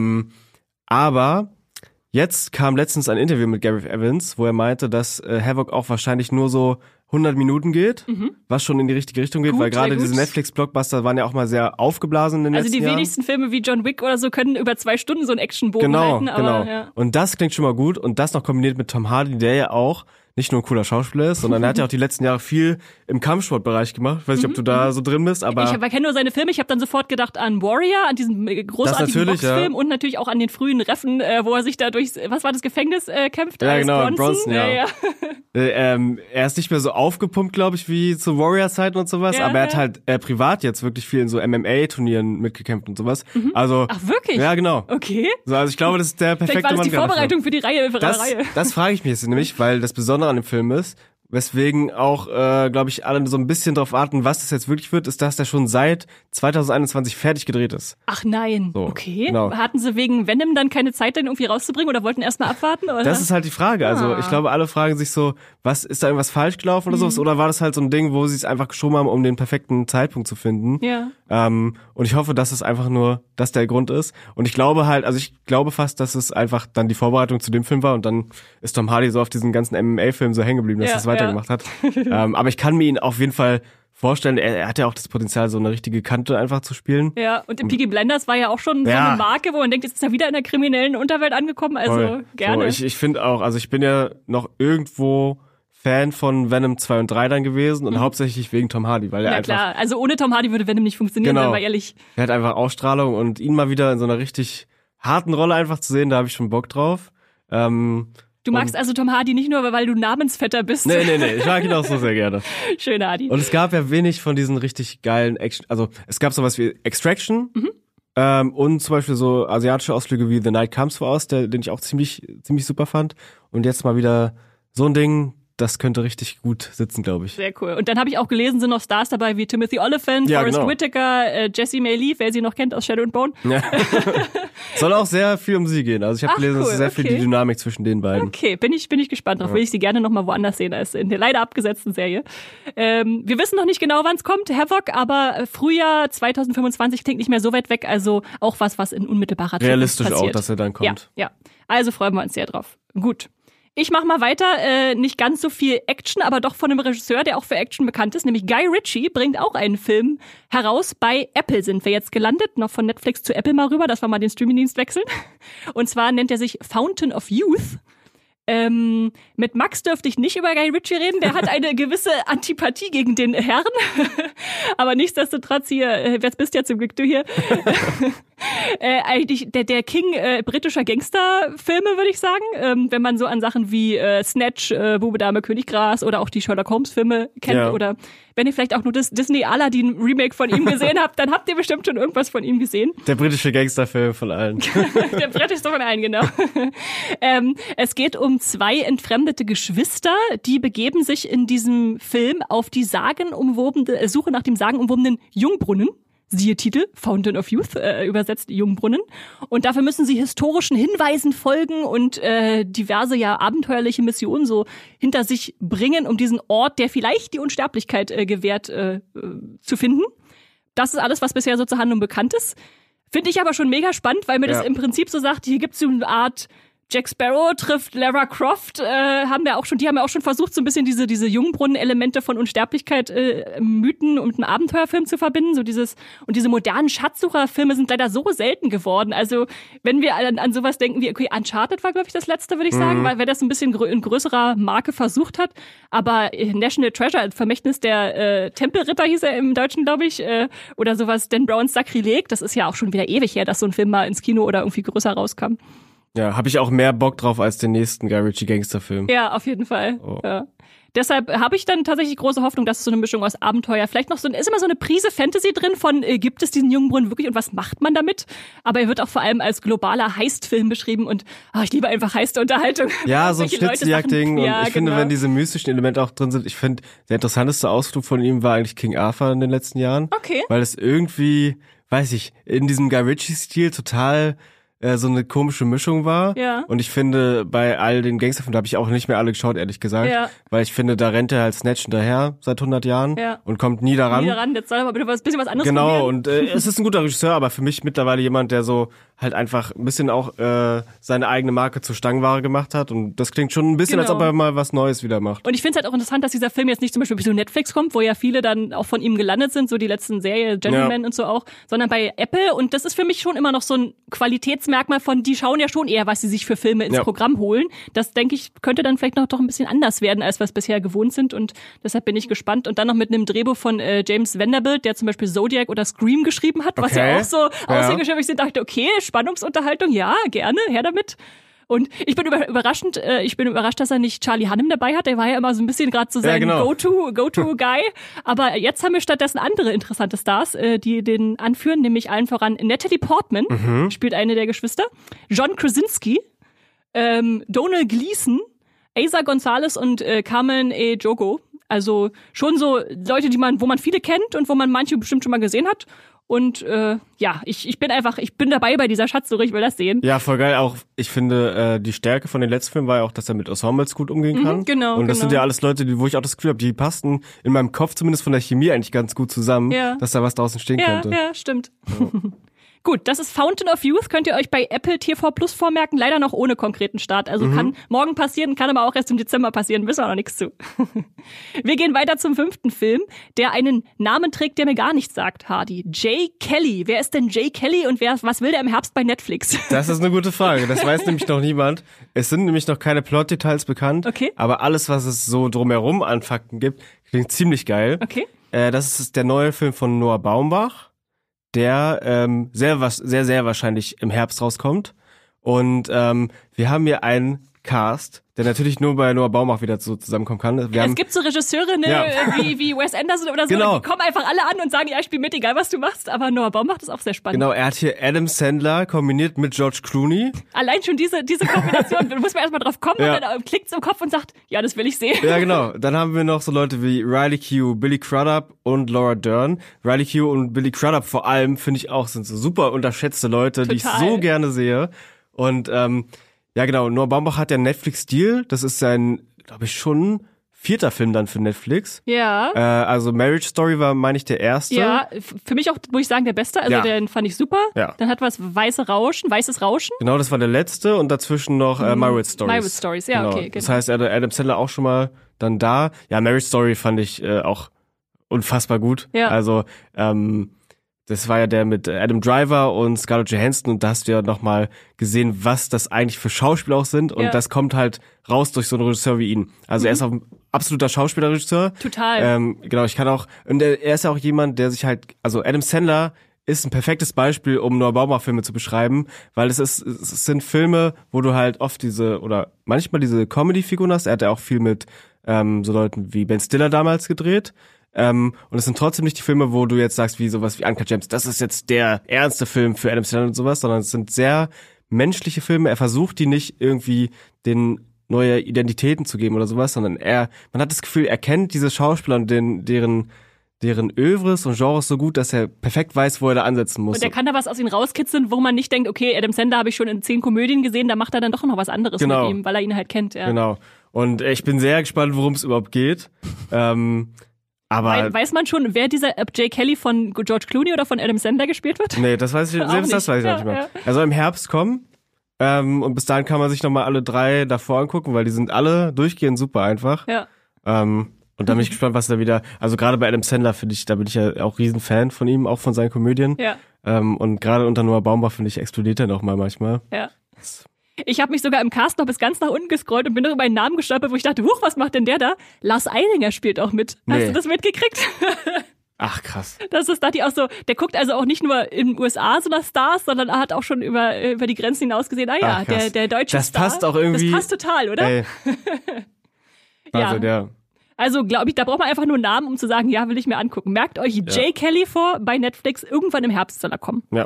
Aber jetzt kam letztens ein Interview mit Gareth Evans, wo er meinte, dass Havoc auch wahrscheinlich nur so 100 Minuten geht, was schon in die richtige Richtung geht, weil gerade diese Netflix-Blockbuster waren ja auch mal sehr aufgeblasen in den letzten Jahren. Also die wenigsten Filme wie John Wick oder so können über 2 Stunden so einen Actionbogen halten. Genau. Ja. Und das klingt schon mal gut und das noch kombiniert mit Tom Hardy, der ja auch nicht nur ein cooler Schauspieler ist, sondern er hat ja auch die letzten Jahre viel im Kampfsportbereich gemacht. Weiß nicht, ob du da so drin bist, aber... Ich kenne nur seine Filme. Ich habe dann sofort gedacht an Warrior, an diesen großartigen Boxfilm und natürlich auch an den frühen Reffen, wo er sich da durch, was war das, Gefängnis kämpft? Ja, genau, Bronson, ja. Er ist nicht mehr so aufgepumpt, glaube ich, wie zu Warrior-Zeiten und sowas, aber er hat halt privat jetzt wirklich viel in so MMA-Turnieren mitgekämpft und sowas. Also, ach, wirklich? Ja, genau. Okay. So, also ich glaube, das ist der perfekte Mann. Vielleicht war das die Vorbereitung für die Reihe. Das frage ich mich jetzt nämlich, weil das Besondere an dem Film ist, weswegen auch, glaube ich, alle so ein bisschen drauf warten, was das jetzt wirklich wird, ist, dass der schon seit 2021 fertig gedreht ist. Ach nein, so, okay. Genau. Hatten sie wegen Venom dann keine Zeit, den irgendwie rauszubringen oder wollten erst mal abwarten? Oder? Das ist halt die Frage. Also ich glaube, alle fragen sich so, was ist da irgendwas falsch gelaufen oder sowas? Oder war das halt so ein Ding, wo sie es einfach geschoben haben, um den perfekten Zeitpunkt zu finden? Ja. Und ich hoffe, dass es einfach nur, dass der Grund ist. Und ich glaube halt, also ich glaube fast, dass es einfach dann die Vorbereitung zu dem Film war und dann ist Tom Hardy so auf diesen ganzen MMA-Film so hängen geblieben, dass er es weitergemacht hat. Aber ich kann mir ihn auf jeden Fall vorstellen, er hat ja auch das Potenzial, so eine richtige Kante einfach zu spielen. Ja, und im Peaky Blinders war ja auch schon so eine Marke, wo man denkt, jetzt ist er wieder in der kriminellen Unterwelt angekommen, also gerne. So, ich finde auch, also ich bin ja noch irgendwo Fan von Venom 2 und 3 dann gewesen und hauptsächlich wegen Tom Hardy, weil er einfach... Ja klar, also ohne Tom Hardy würde Venom nicht funktionieren, genau, wenn wir ehrlich. Er hat einfach Ausstrahlung und ihn mal wieder in so einer richtig harten Rolle einfach zu sehen, da habe ich schon Bock drauf. Du magst also Tom Hardy nicht nur, weil du Namensvetter bist. Nee, ich mag ihn auch so sehr gerne. Schön, Hardy. Und es gab ja wenig von diesen richtig geilen Action, also es gab sowas wie Extraction und zum Beispiel so asiatische Ausflüge wie The Night Comes voraus, den ich auch ziemlich super fand. Und jetzt mal wieder so ein Ding, das könnte richtig gut sitzen, glaube ich. Sehr cool. Und dann habe ich auch gelesen, sind noch Stars dabei wie Timothy Olyphant, Forrest Whitaker, Jessie May Leaf, wer sie noch kennt aus Shadow and Bone. Ja. Soll auch sehr viel um sie gehen. Also ich habe gelesen, es ist sehr viel die Dynamik zwischen den beiden. Okay, bin ich gespannt drauf. Will ich sie gerne noch mal woanders sehen als in der leider abgesetzten Serie. Wir wissen noch nicht genau, wann es kommt, Havoc, aber Frühjahr 2025 klingt nicht mehr so weit weg. Also auch was in unmittelbarer Zukunft realistisch passiert. Auch, dass er dann kommt. Ja. Also freuen wir uns sehr drauf. Gut. Ich mach mal weiter, nicht ganz so viel Action, aber doch von einem Regisseur, der auch für Action bekannt ist, nämlich Guy Ritchie bringt auch einen Film heraus. Bei Apple sind wir jetzt gelandet, noch von Netflix zu Apple mal rüber, dass wir mal den Streamingdienst wechseln. Und zwar nennt er sich Fountain of Youth. Mit Max dürfte ich nicht über Guy Ritchie reden, der hat eine gewisse Antipathie gegen den Herrn. Aber nichtsdestotrotz hier, jetzt bist ja zum Glück du hier. Eigentlich der King britischer Gangsterfilme, würde ich sagen. Wenn man so an Sachen wie Snatch, Bube, Dame, König, Gras oder auch die Sherlock Holmes Filme kennt oder wenn ihr vielleicht auch nur das Disney Aladdin Remake von ihm gesehen habt, dann habt ihr bestimmt schon irgendwas von ihm gesehen. Der britische Gangsterfilm von allen. Der britischste von allen, genau. Es geht um 2 entfremdete Geschwister, die begeben sich in diesem Film auf die Suche nach dem sagenumwobenen Jungbrunnen. Siehe Titel, Fountain of Youth, übersetzt Jungbrunnen. Und dafür müssen sie historischen Hinweisen folgen und diverse abenteuerliche Missionen so hinter sich bringen, um diesen Ort, der vielleicht die Unsterblichkeit gewährt, zu finden. Das ist alles, was bisher so zur Handlung bekannt ist. Finde ich aber schon mega spannend, weil mir das im Prinzip so sagt, hier gibt's so eine Art Jack Sparrow trifft Lara Croft, die haben ja auch schon versucht, so ein bisschen diese Jungbrunnen-Elemente von Unsterblichkeit, Mythen und einem Abenteuerfilm zu verbinden. Und diese modernen Schatzsucherfilme sind leider so selten geworden. Also, wenn wir an sowas denken wie, okay, Uncharted war, glaube ich, das letzte, würde ich sagen, weil wer das ein bisschen in größerer Marke versucht hat. Aber National Treasure, Vermächtnis der Tempelritter hieß er im Deutschen, glaube ich, oder sowas, Dan Browns Sakrileg, das ist ja auch schon wieder ewig her, dass so ein Film mal ins Kino oder irgendwie größer rauskam. Ja, habe ich auch mehr Bock drauf als den nächsten Guy Ritchie Gangsterfilm. Ja, auf jeden Fall. Oh. Ja. Deshalb habe ich dann tatsächlich große Hoffnung, dass es so eine Mischung aus Abenteuer, vielleicht noch ist immer so eine Prise Fantasy drin von, gibt es diesen Jungbrunnen wirklich und was macht man damit? Aber er wird auch vor allem als globaler Heist-Film beschrieben und ich liebe einfach Heist-Unterhaltung. Ja, so ein Schnitzeljagd-Ding und ich finde, wenn diese mystischen Elemente auch drin sind, ich finde, der interessanteste Ausflug von ihm war eigentlich King Arthur in den letzten Jahren. Okay. Weil es irgendwie, weiß ich, in diesem Guy Ritchie-Stil total so eine komische Mischung war. Ja. Und ich finde, bei all den Gangsterfilmen, da habe ich auch nicht mehr alle geschaut, ehrlich gesagt. Ja. Weil ich finde, da rennt er halt Snatch hinterher seit 100 Jahren und kommt nie daran. Jetzt soll er mal bitte ein bisschen was anderes probieren. Genau, und es ist ein guter Regisseur, aber für mich mittlerweile jemand, der so halt einfach ein bisschen auch seine eigene Marke zur Stangenware gemacht hat. Und das klingt schon ein bisschen, als ob er mal was Neues wieder macht. Und ich finde es halt auch interessant, dass dieser Film jetzt nicht zum Beispiel so Netflix kommt, wo ja viele dann auch von ihm gelandet sind, so die letzten Serie, Gentleman und so auch, sondern bei Apple. Und das ist für mich schon immer noch so ein Qualitätsmerkmal von, die schauen ja schon eher, was sie sich für Filme ins Programm holen. Das, denke ich, könnte dann vielleicht noch doch ein bisschen anders werden, als wir es bisher gewohnt sind. Und deshalb bin ich gespannt. Und dann noch mit einem Drehbuch von James Vanderbilt, der zum Beispiel Zodiac oder Scream geschrieben hat, was ja auch so außergewöhnlich sind. Dachte, okay, Spannungsunterhaltung, ja, gerne, her damit. Und ich bin überrascht, dass er nicht Charlie Hunnam dabei hat. Der war ja immer so ein bisschen gerade so sein Go-To-Guy. Aber jetzt haben wir stattdessen andere interessante Stars, die den anführen, nämlich allen voran Natalie Portman, spielt eine der Geschwister, John Krasinski, Domhnall Gleeson, Eiza Gonzalez und Carmen Ejogo. Also schon so Leute, wo man viele kennt und wo man manche bestimmt schon mal gesehen hat. Und ich bin dabei bei dieser Schatzsuche, ich will das sehen. Ja, voll geil. Auch ich finde, die Stärke von den letzten Filmen war ja auch, dass er mit Ensembles gut umgehen kann. Genau. Und das sind ja alles Leute, wo ich auch das Gefühl habe, die passten in meinem Kopf zumindest von der Chemie eigentlich ganz gut zusammen, dass da was draußen stehen könnte. Ja, stimmt. Ja. Gut, das ist Fountain of Youth, könnt ihr euch bei Apple TV Plus vormerken, leider noch ohne konkreten Start. Also kann morgen passieren, kann aber auch erst im Dezember passieren, wissen wir noch nichts zu. Wir gehen weiter zum 5. Film, der einen Namen trägt, der mir gar nichts sagt, Hardy. Jay Kelly. Wer ist denn Jay Kelly und was will der im Herbst bei Netflix? Das ist eine gute Frage, das weiß nämlich noch niemand. Es sind nämlich noch keine Plotdetails bekannt, aber alles, was es so drumherum an Fakten gibt, klingt ziemlich geil. Okay. Das ist der neue Film von Noah Baumbach, der sehr wahrscheinlich im Herbst rauskommt. Und wir haben hier einen Cast, der natürlich nur bei Noah Baumbach wieder so zusammenkommen kann. Es gibt so Regisseure, wie Wes Anderson oder so, genau. Die kommen einfach alle an und sagen, ja, ich spiele mit, egal was du machst, aber Noah Baumbach ist auch sehr spannend. Genau, er hat hier Adam Sandler kombiniert mit George Clooney. Allein schon diese Kombination, da muss man erstmal drauf kommen und dann klickt's im Kopf und sagt, ja, das will ich sehen. Ja, genau. Dann haben wir noch so Leute wie Riley Keough, Billy Crudup und Laura Dern. Riley Keough und Billy Crudup vor allem, finde ich auch, sind so super unterschätzte Leute, die ich so gerne sehe. Und ja, genau. Noah Baumbach hat ja einen Netflix-Deal. Das ist sein, glaube ich, schon 4. Film dann für Netflix. Ja. Also Marriage Story war, meine ich, der erste. Ja, für mich auch, muss ich sagen, der beste. Also den fand ich super. Ja. Dann hat was Weißes Rauschen. Genau, das war der letzte. Und dazwischen noch Marriage Stories. Marriage Stories, ja, genau. okay. Genau. Das heißt, Adam Sandler auch schon mal dann da. Ja, Marriage Story fand ich auch unfassbar gut. Ja. Also, das war ja der mit Adam Driver und Scarlett Johansson und da hast du ja nochmal gesehen, was das eigentlich für Schauspieler auch sind und das kommt halt raus durch so einen Regisseur wie ihn. Also er ist auch ein absoluter Schauspielerregisseur. Total. Genau, ich kann auch, und er ist ja auch jemand, der sich halt, also Adam Sandler ist ein perfektes Beispiel, um Noah Baumbach Filme zu beschreiben, weil es sind Filme, wo du halt oft oder manchmal diese Comedy-Figuren hast. Er hat ja auch viel mit so Leuten wie Ben Stiller damals gedreht. Und es sind trotzdem nicht die Filme, wo du jetzt sagst, wie sowas wie Uncut Gems, das ist jetzt der ernste Film für Adam Sandler und sowas, sondern es sind sehr menschliche Filme. Er versucht die nicht irgendwie den neue Identitäten zu geben oder sowas, sondern man hat das Gefühl, er kennt diese Schauspieler und deren Övres und Genres so gut, dass er perfekt weiß, wo er da ansetzen muss. Und er kann da was aus ihm rauskitzeln, wo man nicht denkt, okay, Adam Sandler habe ich schon in 10 Komödien gesehen, da macht er dann doch noch was anderes mit ihm, weil er ihn halt kennt. Ja. Genau. Und ich bin sehr gespannt, worum es überhaupt geht. Aber weiß man schon, wer dieser Jay Kelly von George Clooney oder von Adam Sandler gespielt wird? Nee, das weiß ich, selbst das weiß ich nicht mehr. Ja. Also im Herbst kommen und bis dahin kann man sich nochmal alle 3 davor angucken, weil die sind alle durchgehend super einfach. Ja. Und da bin ich gespannt, was da wieder, also gerade bei Adam Sandler da bin ich ja auch riesen Fan von ihm, auch von seinen Komödien. Ja. Und gerade unter Noah Baumbach, finde ich, explodiert er noch mal manchmal. Ja. Ich habe mich sogar im Cast noch bis ganz nach unten gescrollt und bin noch über einen Namen gestolpert, wo ich dachte, huch, was macht denn der da? Lars Eidinger spielt auch mit. Nee. Hast du das mitgekriegt? Ach, krass. Das ist da die auch so, der guckt also auch nicht nur in den USA so nach Stars, sondern er hat auch schon über die Grenzen hinaus gesehen, der deutsche das Star. Das passt auch irgendwie. Das passt total, oder? Ey. Ja. Also, glaube ich, da braucht man einfach nur einen Namen, um zu sagen, ja, will ich mir angucken. Merkt euch Jay Kelly vor bei Netflix, irgendwann im Herbst soll er kommen. Ja.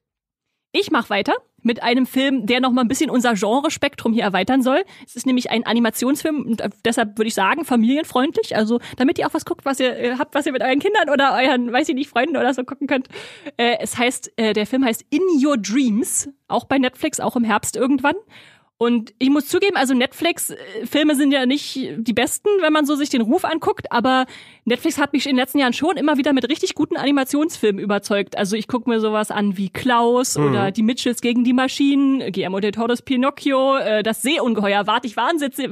Ich mache weiter mit einem Film, der noch mal ein bisschen unser Genrespektrum hier erweitern soll. Es ist nämlich ein Animationsfilm und deshalb würde ich sagen, familienfreundlich. Also, damit ihr auch was guckt, was ihr habt, was ihr mit euren Kindern oder euren, weiß ich nicht, Freunden oder so gucken könnt. Der Film heißt In Your Dreams, auch bei Netflix, auch im Herbst irgendwann. Und ich muss zugeben, also Netflix-Filme sind ja nicht die besten, wenn man so sich den Ruf anguckt, aber Netflix hat mich in den letzten Jahren schon immer wieder mit richtig guten Animationsfilmen überzeugt. Also ich gucke mir sowas an wie Klaus oder Die Mitchells gegen die Maschinen, Guillermo del Toro's Pinocchio, das Seeungeheuer. Warte ich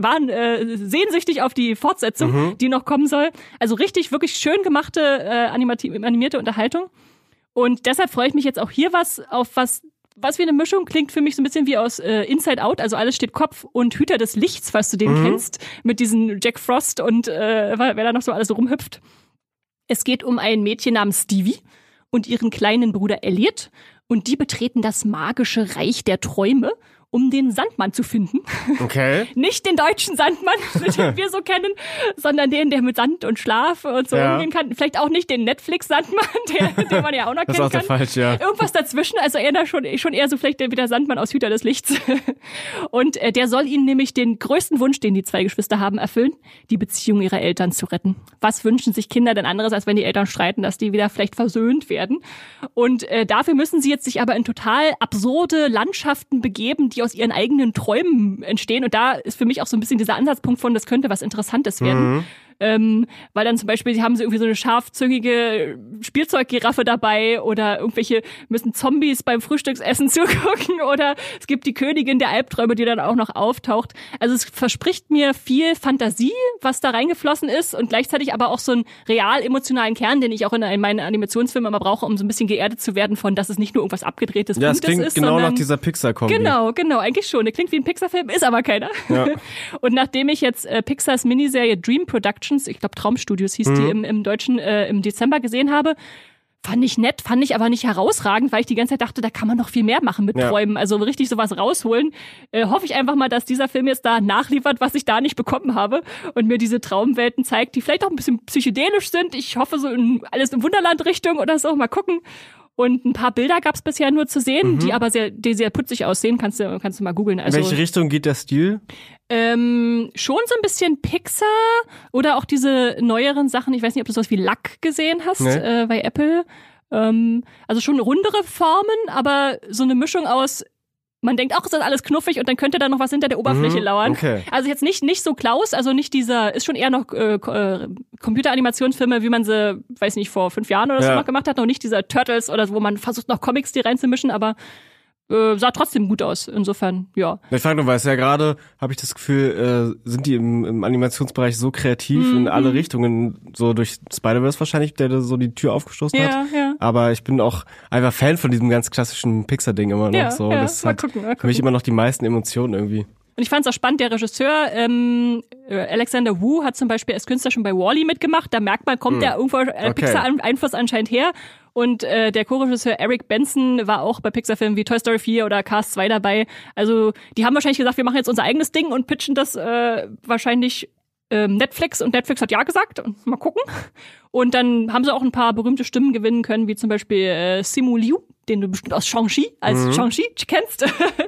sehnsüchtig auf die Fortsetzung, die noch kommen soll. Also richtig, wirklich schön gemachte animierte Unterhaltung. Und deshalb freue ich mich jetzt auch hier auf was wie eine Mischung klingt für mich so ein bisschen wie aus Inside Out, also alles steht Kopf und Hüter des Lichts, falls du den kennst, mit diesen Jack Frost und wer da noch so alles so rumhüpft. Es geht um ein Mädchen namens Stevie und ihren kleinen Bruder Elliot und die betreten das magische Reich der Träume, um den Sandmann zu finden. Okay. Nicht den deutschen Sandmann, den wir so kennen, sondern den, der mit Sand und Schlaf und so umgehen kann. Vielleicht auch nicht den Netflix-Sandmann, den man ja auch noch kennen kann. Das ist auch falsch, ja. Irgendwas dazwischen, also schon eher so vielleicht wie der Sandmann aus Hüter des Lichts. Und der soll ihnen nämlich den größten Wunsch, den die 2 Geschwister haben, erfüllen, die Beziehung ihrer Eltern zu retten. Was wünschen sich Kinder denn anderes, als wenn die Eltern streiten, dass die wieder vielleicht versöhnt werden? Und dafür müssen sie jetzt sich aber in total absurde Landschaften begeben, die aus ihren eigenen Träumen entstehen. Und da ist für mich auch so ein bisschen dieser Ansatzpunkt von, das könnte was Interessantes werden. Weil dann zum Beispiel, sie haben so irgendwie so eine scharfzüngige Spielzeuggiraffe dabei oder müssen Zombies beim Frühstücksessen zugucken oder es gibt die Königin der Albträume, die dann auch noch auftaucht. Also es verspricht mir viel Fantasie, was da reingeflossen ist und gleichzeitig aber auch so einen real emotionalen Kern, den ich auch in meinen Animationsfilmen immer brauche, um so ein bisschen geerdet zu werden von, dass es nicht nur irgendwas abgedrehtes Buntes ist. Ja, es klingt genau nach dieser Pixar-Kombi. Genau, eigentlich schon. Der klingt wie ein Pixar-Film, ist aber keiner. Ja. Und nachdem ich jetzt Pixars Miniserie Dream Productions, ich glaube Traumstudios hieß die im Deutschen, im Dezember gesehen habe, Fand ich nett, fand ich aber nicht herausragend, weil ich die ganze Zeit dachte, da kann man noch viel mehr machen mit Träumen. Also richtig sowas rausholen. Hoffe ich einfach mal, dass dieser Film jetzt da nachliefert, was ich da nicht bekommen habe und mir diese Traumwelten zeigt, die vielleicht auch ein bisschen psychedelisch sind. Ich hoffe so alles in Wunderland-Richtung oder so. Mal gucken. Und ein paar Bilder gab es bisher nur zu sehen, die aber sehr putzig aussehen. Kannst du mal googeln. Also, in welche Richtung geht der Stil? Schon so ein bisschen Pixar oder auch diese neueren Sachen. Ich weiß nicht, ob du sowas wie Luck gesehen hast bei Apple. Also schon rundere Formen, aber so eine Mischung aus, man denkt auch, ist das alles knuffig und dann könnte da noch was hinter der Oberfläche lauern. Okay. Also jetzt nicht so Klaus, also nicht dieser, ist schon eher noch Computeranimationsfilme, wie man sie, weiß nicht, vor 5 Jahren oder so noch gemacht hat, noch nicht dieser Turtles oder so, wo man versucht noch Comics die reinzumischen, aber sah trotzdem gut aus, insofern, ja. Ich frage nur, weil es ja gerade, habe ich das Gefühl, sind die im Animationsbereich so kreativ in alle Richtungen, so durch Spider-Verse wahrscheinlich, der da so die Tür aufgestoßen hat. Ja. Aber ich bin auch einfach Fan von diesem ganz klassischen Pixar-Ding immer noch. So. Das hat für mich immer noch die meisten Emotionen irgendwie. Und ich fand es auch spannend, der Regisseur Alexander Wu hat zum Beispiel als Künstler schon bei WALL-E mitgemacht. Da merkt man, kommt der irgendwo Pixar-Einfluss anscheinend her. Und der Co-Regisseur Eric Benson war auch bei Pixar-Filmen wie Toy Story 4 oder Cars 2 dabei. Also die haben wahrscheinlich gesagt, wir machen jetzt unser eigenes Ding und pitchen das wahrscheinlich Netflix. Und Netflix hat ja gesagt. Und mal gucken. Und dann haben sie auch ein paar berühmte Stimmen gewinnen können, wie zum Beispiel Simu Liu, den du bestimmt aus Shang-Chi als Shang-Chi kennst.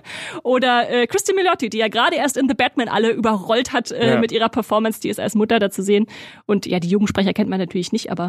Oder Christy Milioti, die ja gerade erst in The Batman alle überrollt hat mit ihrer Performance, die ist als Mutter da zu sehen. Und ja, die Jugendsprecher kennt man natürlich nicht, aber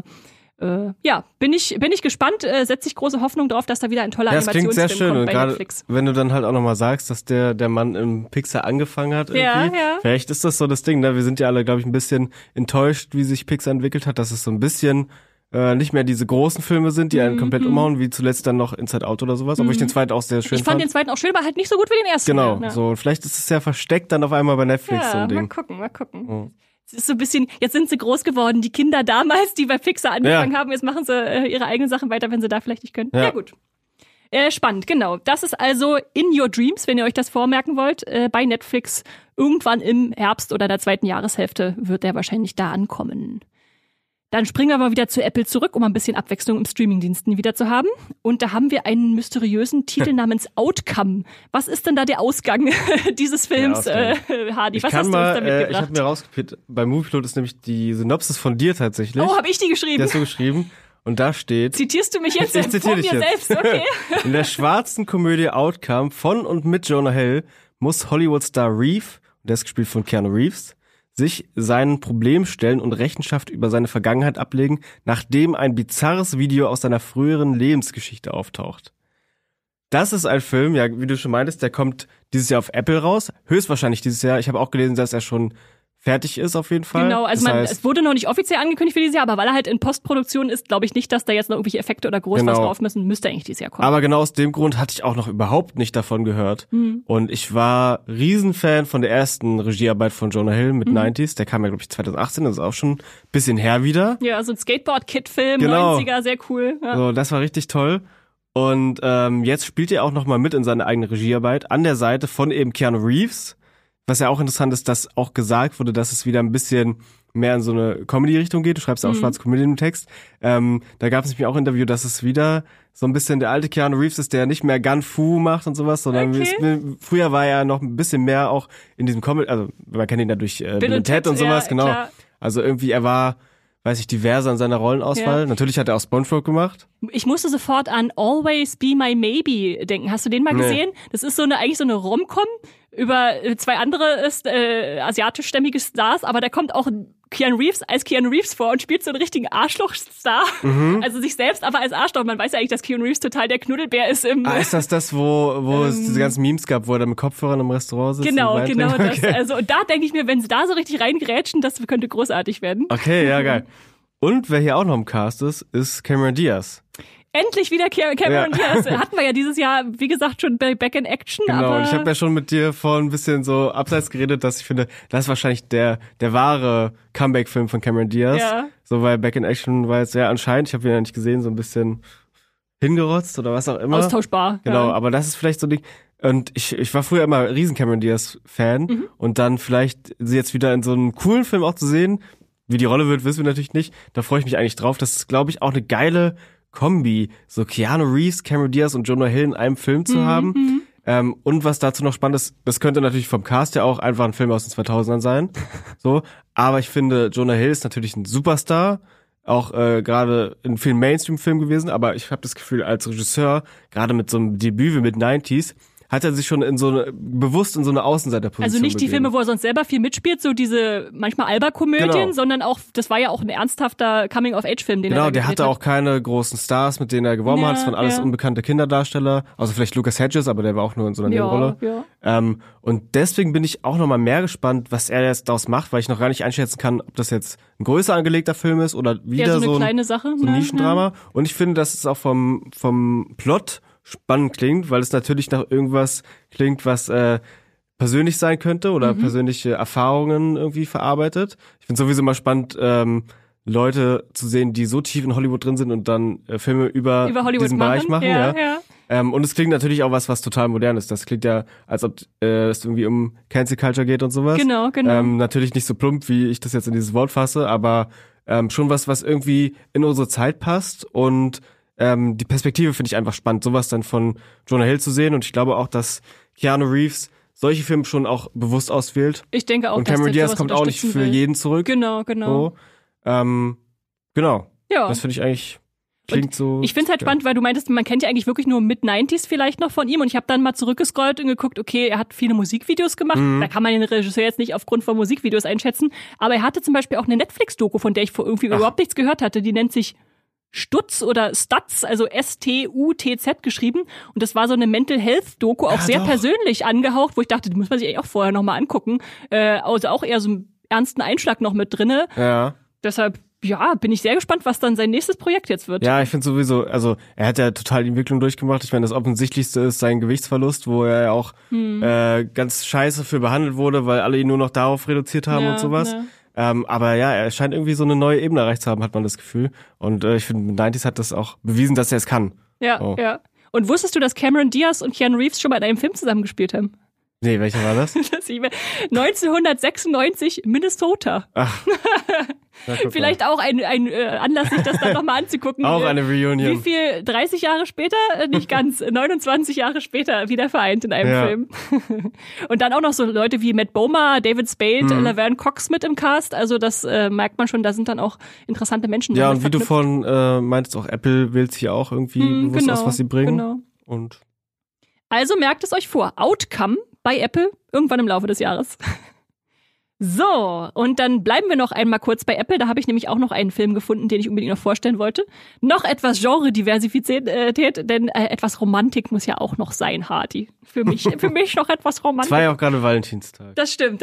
bin ich gespannt, setze ich große Hoffnung drauf, dass da wieder ein toller Animationsfilm kommt bei Netflix. Wenn du dann halt auch nochmal sagst, dass der Mann im Pixar angefangen hat irgendwie, vielleicht ist das so das Ding, ne? Wir sind ja alle, glaube ich, ein bisschen enttäuscht, wie sich Pixar entwickelt hat, dass es so ein bisschen nicht mehr diese großen Filme sind, die einen komplett umhauen, wie zuletzt dann noch Inside Out oder sowas, obwohl ich den zweiten auch sehr schön fand. Ich fand den zweiten auch schön, aber halt nicht so gut wie den ersten. Genau, so vielleicht ist es ja versteckt dann auf einmal bei Netflix so ein Ding. Mal gucken. Oh. Es ist so ein bisschen, jetzt sind sie groß geworden, die Kinder damals, die bei Pixar angefangen haben, jetzt machen sie ihre eigenen Sachen weiter, wenn sie da vielleicht nicht können. Ja gut. Spannend, genau. Das ist also In Your Dreams, wenn ihr euch das vormerken wollt, bei Netflix. Irgendwann im Herbst oder der 2. Jahreshälfte wird der wahrscheinlich da ankommen. Dann springen wir mal wieder zu Apple zurück, um ein bisschen Abwechslung im Streamingdiensten wieder zu haben. Und da haben wir einen mysteriösen Titel namens Outcome. Was ist denn da der Ausgang dieses Films, Hardy? Was hast du uns da mitgebracht? Ich habe mir rausgepickt, bei Moviepilot ist nämlich die Synopsis von dir tatsächlich. Oh, habe ich die geschrieben? Die hast du geschrieben. Und da steht... Zitierst du mich jetzt vor mir selbst? Okay. In der schwarzen Komödie Outcome von und mit Jonah Hill muss Hollywood-Star Reeve, der ist gespielt von Keanu Reeves, sich seinen Problem stellen und Rechenschaft über seine Vergangenheit ablegen, nachdem ein bizarres Video aus seiner früheren Lebensgeschichte auftaucht. Das ist ein Film, ja, wie du schon meintest, der kommt dieses Jahr auf Apple raus, höchstwahrscheinlich dieses Jahr. Ich habe auch gelesen, dass er schon fertig ist auf jeden Fall. Genau, also es wurde noch nicht offiziell angekündigt für dieses Jahr, aber weil er halt in Postproduktion ist, glaube ich nicht, dass da jetzt noch irgendwelche Effekte oder groß was drauf müssen. Müsste eigentlich dieses Jahr kommen. Aber genau aus dem Grund hatte ich auch noch überhaupt nicht davon gehört. Und ich war Riesenfan von der ersten Regiearbeit von Jonah Hill mit 90s. Der kam ja, glaube ich, 2018, das ist auch schon ein bisschen her wieder. Ja, so ein Skateboard-Kid-Film, 90er, sehr cool. Ja. So, das war richtig toll. Und jetzt spielt er auch noch mal mit in seine eigene Regiearbeit an der Seite von eben Keanu Reeves. Was ja auch interessant ist, dass auch gesagt wurde, dass es wieder ein bisschen mehr in so eine Comedy-Richtung geht. Du schreibst ja auch schwarze Comedy im Text. Da gab es nämlich auch ein Interview, dass es wieder so ein bisschen der alte Keanu Reeves ist, der nicht mehr Gun Fu macht und sowas, sondern früher war er noch ein bisschen mehr auch in diesem Comedy, also man kennt ihn ja durch Bill und Ted und sowas, genau. Klar. Also irgendwie, er war, weiß ich, diverser in seiner Rollenauswahl. Ja. Natürlich hat er auch SpongeBob gemacht. Ich musste sofort an Always Be My Maybe denken. Hast du den mal gesehen? Das ist eigentlich so eine Rom-Com über 2 andere asiatischstämmige Stars, aber da kommt auch Keanu Reeves als Keanu Reeves vor und spielt so einen richtigen Arschloch-Star. Also sich selbst aber als Arschloch. Man weiß ja eigentlich, dass Keanu Reeves total der Knuddelbär ist. Ist das, wo es diese ganzen Memes gab, wo er da mit Kopfhörern im Restaurant sitzt? Genau, das. Okay. Also, und da denke ich mir, wenn sie da so richtig reingrätschen, das könnte großartig werden. Okay, ja, geil. Und wer hier auch noch im Cast ist Cameron Diaz. Endlich wieder Cameron Diaz. Hatten wir ja dieses Jahr, wie gesagt, schon bei Back in Action. Genau, aber und ich habe ja schon mit dir vorhin ein bisschen so abseits geredet, dass ich finde, das ist wahrscheinlich der wahre Comeback-Film von Cameron Diaz. Ja. So, weil Back in Action war jetzt anscheinend, ich habe ihn ja nicht gesehen, so ein bisschen hingerotzt oder was auch immer. Austauschbar. Genau, aber das ist vielleicht so ein Ding. Und ich war früher immer riesen Cameron Diaz-Fan und dann vielleicht sie jetzt wieder in so einem coolen Film auch zu sehen, wie die Rolle wird, wissen wir natürlich nicht. Da freue ich mich eigentlich drauf. Das ist, glaube ich, auch eine geile Kombi, so Keanu Reeves, Cameron Diaz und Jonah Hill in einem Film zu haben. Und was dazu noch spannend ist, das könnte natürlich vom Cast ja auch einfach ein Film aus den 2000ern sein. So, aber ich finde, Jonah Hill ist natürlich ein Superstar, auch gerade in vielen Mainstream-Filmen gewesen, aber ich habe das Gefühl, als Regisseur, gerade mit so einem Debüt wie mit 90s, hat er sich schon bewusst in so eine Außenseiterposition Also nicht die begeben. Filme, wo er sonst selber viel mitspielt, so diese manchmal Alberkomödien, Genau. sondern auch, das war ja auch ein ernsthafter Coming-of-Age-Film, den er da Genau, der gedreht hatte hat. auch keine großen Stars, mit denen er geworben hat. Es waren alles unbekannte Kinderdarsteller. Also vielleicht Lucas Hedges, aber der war auch nur in so einer Nebenrolle. Ja. Und deswegen bin ich auch nochmal mehr gespannt, was er jetzt daraus macht, weil ich noch gar nicht einschätzen kann, ob das jetzt ein größer angelegter Film ist oder wieder Ja, so eine kleine Sache. so ein Ne? Nischendrama. Und ich finde, dass es auch vom Plot spannend klingt, weil es natürlich nach irgendwas klingt, was persönlich sein könnte oder persönliche Erfahrungen irgendwie verarbeitet. Ich finde sowieso mal spannend, Leute zu sehen, die so tief in Hollywood drin sind und dann Filme über diesen Bereich machen. Ja. Und es klingt natürlich auch was total modern ist. Das klingt ja, als ob es irgendwie um Cancel Culture geht und sowas. Genau. Natürlich nicht so plump, wie ich das jetzt in dieses Wort fasse, aber schon was irgendwie in unsere Zeit passt und die Perspektive finde ich einfach spannend, sowas dann von Jonah Hill zu sehen. Und ich glaube auch, dass Keanu Reeves solche Filme schon auch bewusst auswählt. Ich denke auch, und Cameron dass Diaz kommt auch nicht für jeden zurück. Genau. So. Genau. Ja. Das finde ich eigentlich klingt und so. Ich finde es halt spannend, weil du meintest, man kennt ja eigentlich wirklich nur Mid-90s vielleicht noch von ihm. Und ich habe dann mal zurückgescrollt und geguckt, okay, er hat viele Musikvideos gemacht. Da kann man den Regisseur jetzt nicht aufgrund von Musikvideos einschätzen. Aber er hatte zum Beispiel auch eine Netflix-Doku, von der ich vor irgendwie überhaupt nichts gehört hatte. Die nennt sich Stutz oder Stutz, also S-T-U-T-Z geschrieben. Und das war so eine Mental Health Doku, auch sehr persönlich angehaucht, wo ich dachte, die muss man sich eigentlich auch vorher nochmal angucken. Also auch eher so einen ernsten Einschlag noch mit drinne. Ja. Deshalb, ja, bin ich sehr gespannt, was dann sein nächstes Projekt jetzt wird. Ja, ich finde sowieso, also er hat ja total die Entwicklung durchgemacht. Ich meine, das Offensichtlichste ist sein Gewichtsverlust, wo er ja auch ganz scheiße für behandelt wurde, weil alle ihn nur noch darauf reduziert haben und sowas. Ja. Aber ja, er scheint irgendwie so eine neue Ebene erreicht zu haben, hat man das Gefühl. Und ich finde, mit 90s hat das auch bewiesen, dass er es kann. Ja. Und wusstest du, dass Cameron Diaz und Keanu Reeves schon mal in einem Film zusammengespielt haben? Nee, welcher war das? 1996 Minnesota. Ach. Vielleicht auch ein Anlass, sich das dann nochmal anzugucken. Auch eine Reunion. Wie viel? 30 Jahre später? Nicht ganz. 29 Jahre später wieder vereint in einem Film. Und dann auch noch so Leute wie Matt Bomer, David Spade, Laverne Cox mit im Cast. Also das merkt man schon, da sind dann auch interessante Menschen. Ja, und wie du vorhin meintest, auch Apple wählt sich ja auch irgendwie bewusst aus, was sie bringen. Genau. Und also merkt es euch vor. Outcome bei Apple irgendwann im Laufe des Jahres. So, und dann bleiben wir noch einmal kurz bei Apple. Da habe ich nämlich auch noch einen Film gefunden, den ich unbedingt noch vorstellen wollte. Noch etwas Genre-Diversität, denn etwas Romantik muss ja auch noch sein, Hardy. Für mich noch etwas Romantik. es war ja auch gerade Valentinstag. Das stimmt.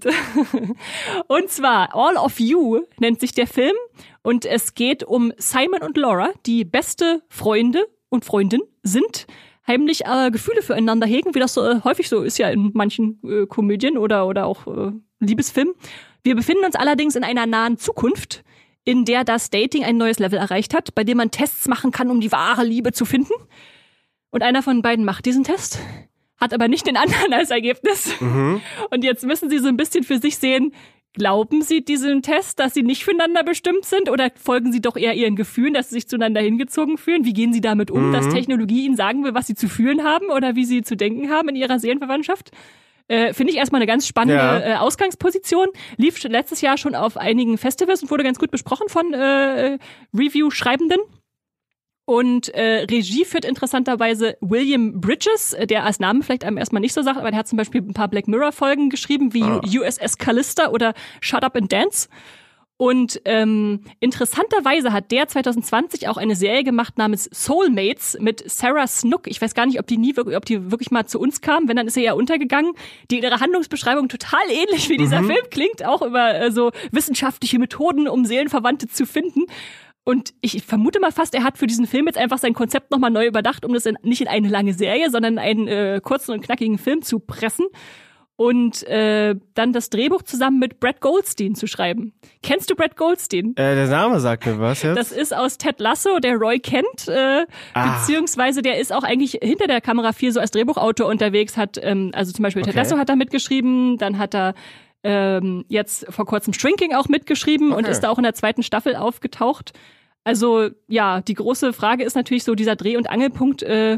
Und zwar All of You nennt sich der Film. Und es geht um Simon und Laura, die beste Freunde und Freundin sind, heimlich Gefühle füreinander hegen, wie das häufig so ist ja in manchen Komödien oder auch Liebesfilmen. Wir befinden uns allerdings in einer nahen Zukunft, in der das Dating ein neues Level erreicht hat, bei dem man Tests machen kann, um die wahre Liebe zu finden. Und einer von beiden macht diesen Test, hat aber nicht den anderen als Ergebnis. Und jetzt müssen sie so ein bisschen für sich sehen, glauben sie diesem Test, dass sie nicht füreinander bestimmt sind, oder folgen sie doch eher ihren Gefühlen, dass sie sich zueinander hingezogen fühlen? Wie gehen sie damit um, dass Technologie ihnen sagen will, was sie zu fühlen haben oder wie sie zu denken haben in ihrer Seelenverwandtschaft? Finde ich erstmal eine ganz spannende Ausgangsposition. Lief letztes Jahr schon auf einigen Festivals und wurde ganz gut besprochen von Review-Schreibenden. Und Regie führt interessanterweise William Bridges, der als Name vielleicht einem erstmal nicht so sagt, aber der hat zum Beispiel ein paar Black Mirror-Folgen geschrieben, wie USS Callister oder Shut Up and Dance. Und interessanterweise hat der 2020 auch eine Serie gemacht namens Soulmates mit Sarah Snook. Ich weiß gar nicht, ob die wirklich mal zu uns kam. Wenn, dann ist sie ja untergegangen. Die in ihrer Handlungsbeschreibung total ähnlich wie dieser Film klingt, auch über so wissenschaftliche Methoden, um Seelenverwandte zu finden. Und ich vermute mal fast, er hat für diesen Film jetzt einfach sein Konzept nochmal neu überdacht, um das nicht in eine lange Serie, sondern in einen kurzen und knackigen Film zu pressen. Und dann das Drehbuch zusammen mit Brad Goldstein zu schreiben. Kennst du Brad Goldstein? Der Name sagt mir was jetzt. Das ist aus Ted Lasso, der Roy kennt, beziehungsweise der ist auch eigentlich hinter der Kamera viel so als Drehbuchautor unterwegs, hat also zum Beispiel Ted Lasso hat er mitgeschrieben, dann hat er jetzt vor kurzem Shrinking auch mitgeschrieben und ist da auch in der 2. Staffel aufgetaucht. Also ja, die große Frage ist natürlich so dieser Dreh- und Angelpunkt.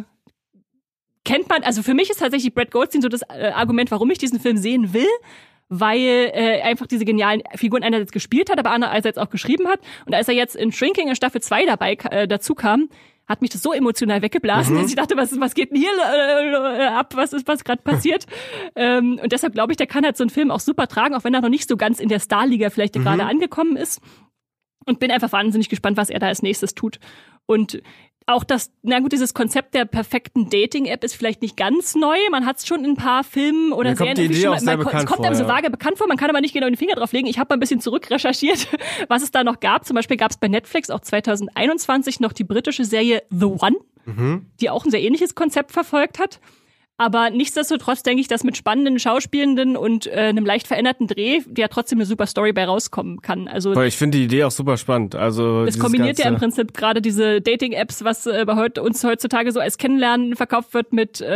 Kennt man, also für mich ist tatsächlich Brad Goldstein so das Argument, warum ich diesen Film sehen will, weil er einfach diese genialen Figuren einerseits gespielt hat, aber andererseits auch geschrieben hat. Und als er jetzt in Shrinking in Staffel 2 dazu kam, hat mich das so emotional weggeblasen, dass ich dachte, was geht denn hier ab, was gerade passiert? Und deshalb glaube ich, der kann halt so einen Film auch super tragen, auch wenn er noch nicht so ganz in der Starliga vielleicht gerade angekommen ist. Und bin einfach wahnsinnig gespannt, was er da als nächstes tut. Und auch dieses Konzept der perfekten Dating-App ist vielleicht nicht ganz neu. Man hat es schon in ein paar Filmen oder Serien. Es kommt einem so vage bekannt vor, man kann aber nicht genau den Finger drauf legen. Ich habe mal ein bisschen zurückrecherchiert, was es da noch gab. Zum Beispiel gab es bei Netflix auch 2021 noch die britische Serie The One, die auch ein sehr ähnliches Konzept verfolgt hat. Aber nichtsdestotrotz denke ich, dass mit spannenden Schauspielenden und einem leicht veränderten Dreh ja trotzdem eine super Story bei rauskommen kann. Also ich finde die Idee auch super spannend. Also es kombiniert ja im Prinzip gerade diese Dating-Apps, was bei uns heutzutage so als Kennenlernen verkauft wird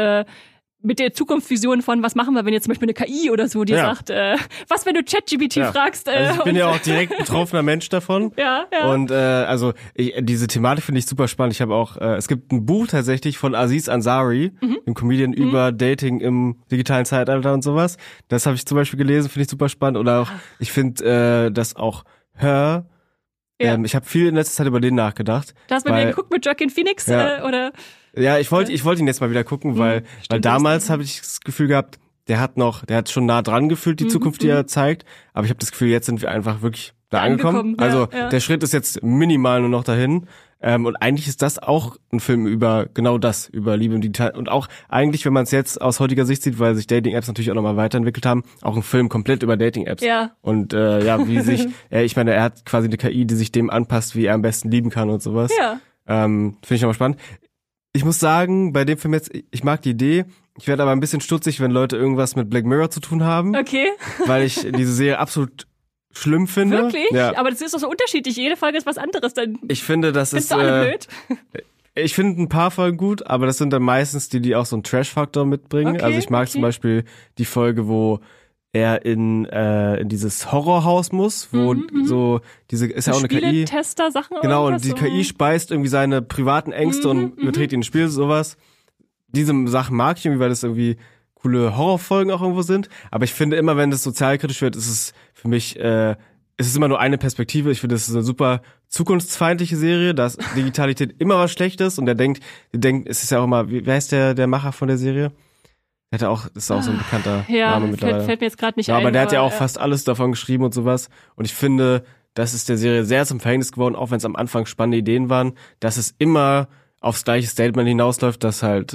mit der Zukunftsvision von, was machen wir, wenn jetzt zum Beispiel eine KI oder so, die sagt, was, wenn du ChatGPT fragst? Also ich bin ja auch direkt betroffener Mensch davon. Ja. Und diese Thematik finde ich super spannend. Ich habe auch, es gibt ein Buch tatsächlich von Aziz Ansari, einem Comedian über Dating im digitalen Zeitalter und sowas. Das habe ich zum Beispiel gelesen, finde ich super spannend. Oder auch, ich finde, dass auch Her, ich habe viel in letzter Zeit über den nachgedacht. Da hast du mal wieder geguckt mit Joaquin Phoenix, oder? Ja, ich wollte ihn jetzt mal wieder gucken, weil damals habe ich das Gefühl gehabt, der hat schon nah dran gefühlt, die Zukunft, die er zeigt. Aber ich habe das Gefühl, jetzt sind wir einfach wirklich da angekommen. Also der Schritt ist jetzt minimal nur noch dahin. Und eigentlich ist das auch ein Film über genau das, über Liebe und Digital. Und auch eigentlich, wenn man es jetzt aus heutiger Sicht sieht, weil sich Dating-Apps natürlich auch nochmal weiterentwickelt haben, auch ein Film komplett über Dating-Apps. Ja. Und wie sich, ich meine, er hat quasi eine KI, die sich dem anpasst, wie er am besten lieben kann und sowas. Ja. Finde ich nochmal spannend. Ich muss sagen, bei dem Film jetzt, ich mag die Idee. Ich werde aber ein bisschen stutzig, wenn Leute irgendwas mit Black Mirror zu tun haben. Okay. Weil ich diese Serie absolut schlimm finde. Wirklich? Ja. Aber das ist doch so unterschiedlich. Jede Folge ist was anderes. Dann ich finde, das ist alle blöd? Ich finde ein paar Folgen gut, aber das sind dann meistens die auch so einen Trash-Faktor mitbringen. Okay, also ich mag zum Beispiel die Folge, wo er in dieses Horrorhaus muss, wo so diese ist ja auch eine KI. Tester-Sachen. Genau, und die KI speist irgendwie seine privaten Ängste und überträgt ihn ins Spiel, sowas. Diese Sachen mag ich irgendwie, weil das irgendwie coole Horrorfolgen auch irgendwo sind. Aber ich finde immer, wenn das sozialkritisch wird, ist es für mich, es ist immer nur eine Perspektive. Ich finde, das ist eine super zukunftsfeindliche Serie, da ist Digitalität immer was Schlechtes und der denkt, es ist ja auch immer, wie heißt der Macher von der Serie? Das ist auch so ein bekannter Name mittlerweile. Fällt mir jetzt gerade nicht ein. Aber der hat ja auch fast alles davon geschrieben und sowas. Und ich finde, das ist der Serie sehr zum Verhängnis geworden, auch wenn es am Anfang spannende Ideen waren, dass es immer aufs gleiche Statement hinausläuft, dass halt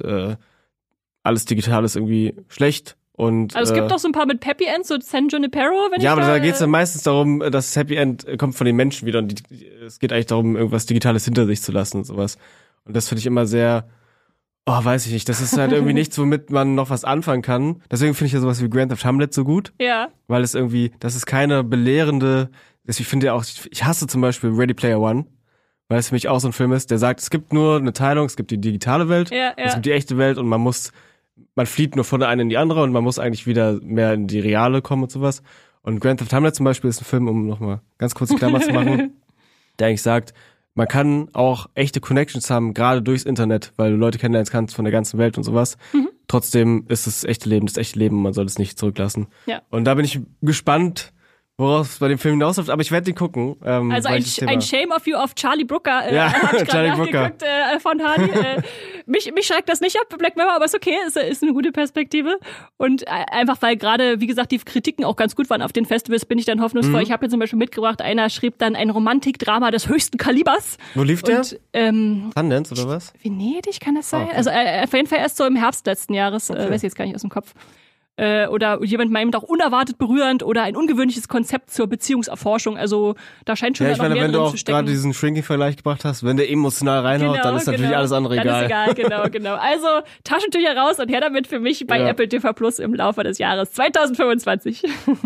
alles digital ist irgendwie schlecht. Und, also es gibt doch so ein paar mit Happy End, so San Junipero, wenn ich aber da geht es dann meistens darum, dass das Happy End kommt von den Menschen wieder und es geht eigentlich darum, irgendwas Digitales hinter sich zu lassen und sowas. Und das finde ich immer sehr, weiß ich nicht, das ist halt irgendwie nichts, womit man noch was anfangen kann. Deswegen finde ich ja sowas wie Grand Theft Hamlet so gut. Ja. Weil es irgendwie, das ist keine belehrende, ich finde ja auch, ich hasse zum Beispiel Ready Player One, weil es für mich auch so ein Film ist, der sagt, es gibt nur eine Teilung, es gibt die digitale Welt, es gibt die echte Welt und man flieht nur von der einen in die andere und man muss eigentlich wieder mehr in die reale kommen und sowas. Und Grand Theft Hamlet zum Beispiel ist ein Film, um nochmal ganz kurz die Klammer zu machen, der eigentlich sagt, man kann auch echte Connections haben, gerade durchs Internet, weil du Leute kennenlernen kannst von der ganzen Welt und sowas. Trotzdem ist das echte Leben, man soll es nicht zurücklassen. Ja. Und da bin ich gespannt, woraus es bei dem Film hinausläuft, aber ich werde den gucken. Also ein Shame of You auf Charlie Brooker habe ich gerade nachgeguckt von Hardy. Mich schreckt das nicht ab, Black Mirror, aber ist okay, ist eine gute Perspektive. Und einfach, weil gerade, wie gesagt, die Kritiken auch ganz gut waren auf den Festivals, bin ich dann hoffnungsvoll. Ich habe hier zum Beispiel mitgebracht, einer schrieb dann ein Romantikdrama des höchsten Kalibers. Wo lief der? Sundance oder was? Venedig kann das sein? Okay. Also auf jeden Fall erst so im Herbst letzten Jahres, weiß ich jetzt gar nicht aus dem Kopf. Oder jemand meint auch unerwartet berührend oder ein ungewöhnliches Konzept zur Beziehungserforschung. Also da scheint schon noch mehr drin zu stecken. Wenn du auch gerade diesen Shrinking-Vergleich gebracht hast, wenn der emotional reinhaut, dann ist natürlich alles andere egal. Dann ist egal, genau. Also Taschentücher raus und her damit für mich bei Apple TV Plus im Laufe des Jahres 2025.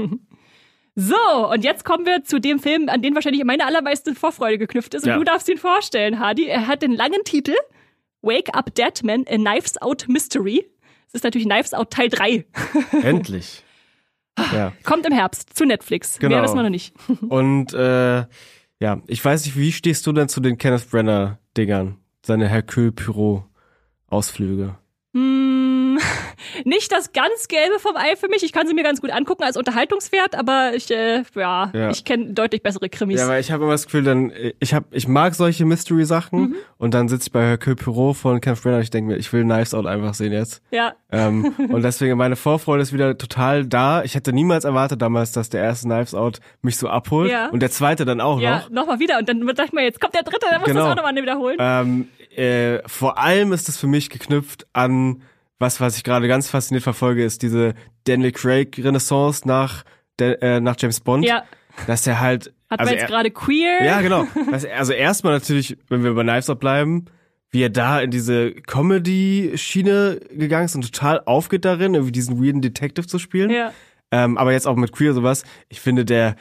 So, und jetzt kommen wir zu dem Film, an den wahrscheinlich meine allermeiste Vorfreude geknüpft ist. Und du darfst ihn vorstellen, Hardy. Er hat den langen Titel Wake Up Dead Man, A Knives Out Mystery. Es ist natürlich Knives Out Teil 3. Endlich. Ja. Kommt im Herbst zu Netflix. Genau. Mehr wissen wir noch nicht. Und Ja, ich weiß nicht, wie stehst du denn zu den Kenneth Branagh-Dingern? Seine Hercule Poirot-Ausflüge? Nicht das ganz Gelbe vom Ei für mich. Ich kann sie mir ganz gut angucken als Unterhaltungswert, aber ich kenne deutlich bessere Krimis. Ja, weil ich habe immer das Gefühl, ich mag solche Mystery-Sachen und dann sitze ich bei Hercule Poirot von Kenneth Branagh und ich denke mir, ich will Knives Out einfach sehen jetzt. Ja. Und deswegen meine Vorfreude ist wieder total da. Ich hätte niemals erwartet damals, dass der erste Knives Out mich so abholt und der zweite dann auch noch. Ja, nochmal wieder und dann dachte ich mir, jetzt kommt der dritte, dann muss das auch nochmal wiederholen. Vor allem ist es für mich geknüpft an was ich gerade ganz fasziniert verfolge, ist diese Daniel Craig Renaissance nach James Bond. Ja. Dass er halt... Hat man jetzt gerade queer? Ja, genau. Also erstmal natürlich, wenn wir bei Knives Out bleiben, wie er da in diese Comedy-Schiene gegangen ist und total aufgeht darin, irgendwie diesen weirden Detective zu spielen. Ja. Aber jetzt auch mit queer sowas. Ich finde,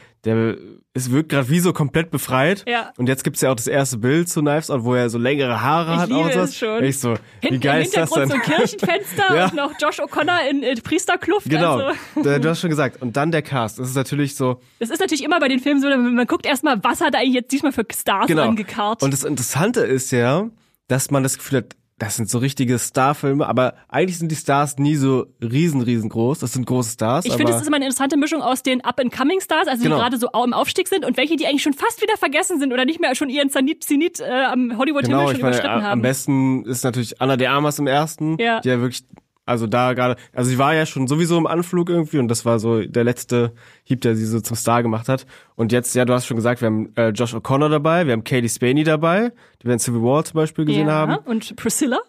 es wirkt gerade wie so komplett befreit. Ja. Und jetzt gibt's ja auch das erste Bild zu Knives Out, wo er so längere Haare hat. Ich liebe und sowas. es schon. Ich so, wie geil ist das denn? Im Hintergrund so ein Kirchenfenster Ja. und noch Josh O'Connor in Priesterkluft. Genau, Also. du hast schon gesagt. Und dann der Cast. Das ist natürlich so... Das ist natürlich immer bei den Filmen so, man guckt erstmal, was hat er eigentlich jetzt diesmal für Stars angekarrt. Und das Interessante ist ja, dass man das Gefühl hat, das sind so richtige Starfilme, aber eigentlich sind die Stars nie so riesengroß. Das sind große Stars. Ich finde, es ist immer eine interessante Mischung aus den Up-and-Coming-Stars, also die gerade so im Aufstieg sind, und welche, die eigentlich schon fast wieder vergessen sind oder nicht mehr schon ihren Zenit am Hollywood-Himmel schon überschritten haben. Am besten ist natürlich Ana de Armas im ersten, die ja wirklich, also da gerade, also sie war ja schon sowieso im Anflug irgendwie und das war so der letzte Hieb, der sie so zum Star gemacht hat. Und jetzt, ja, du hast schon gesagt, wir haben Josh O'Connor dabei, wir haben Katie Spaney dabei, die wir in Civil War zum Beispiel gesehen haben. Und Priscilla.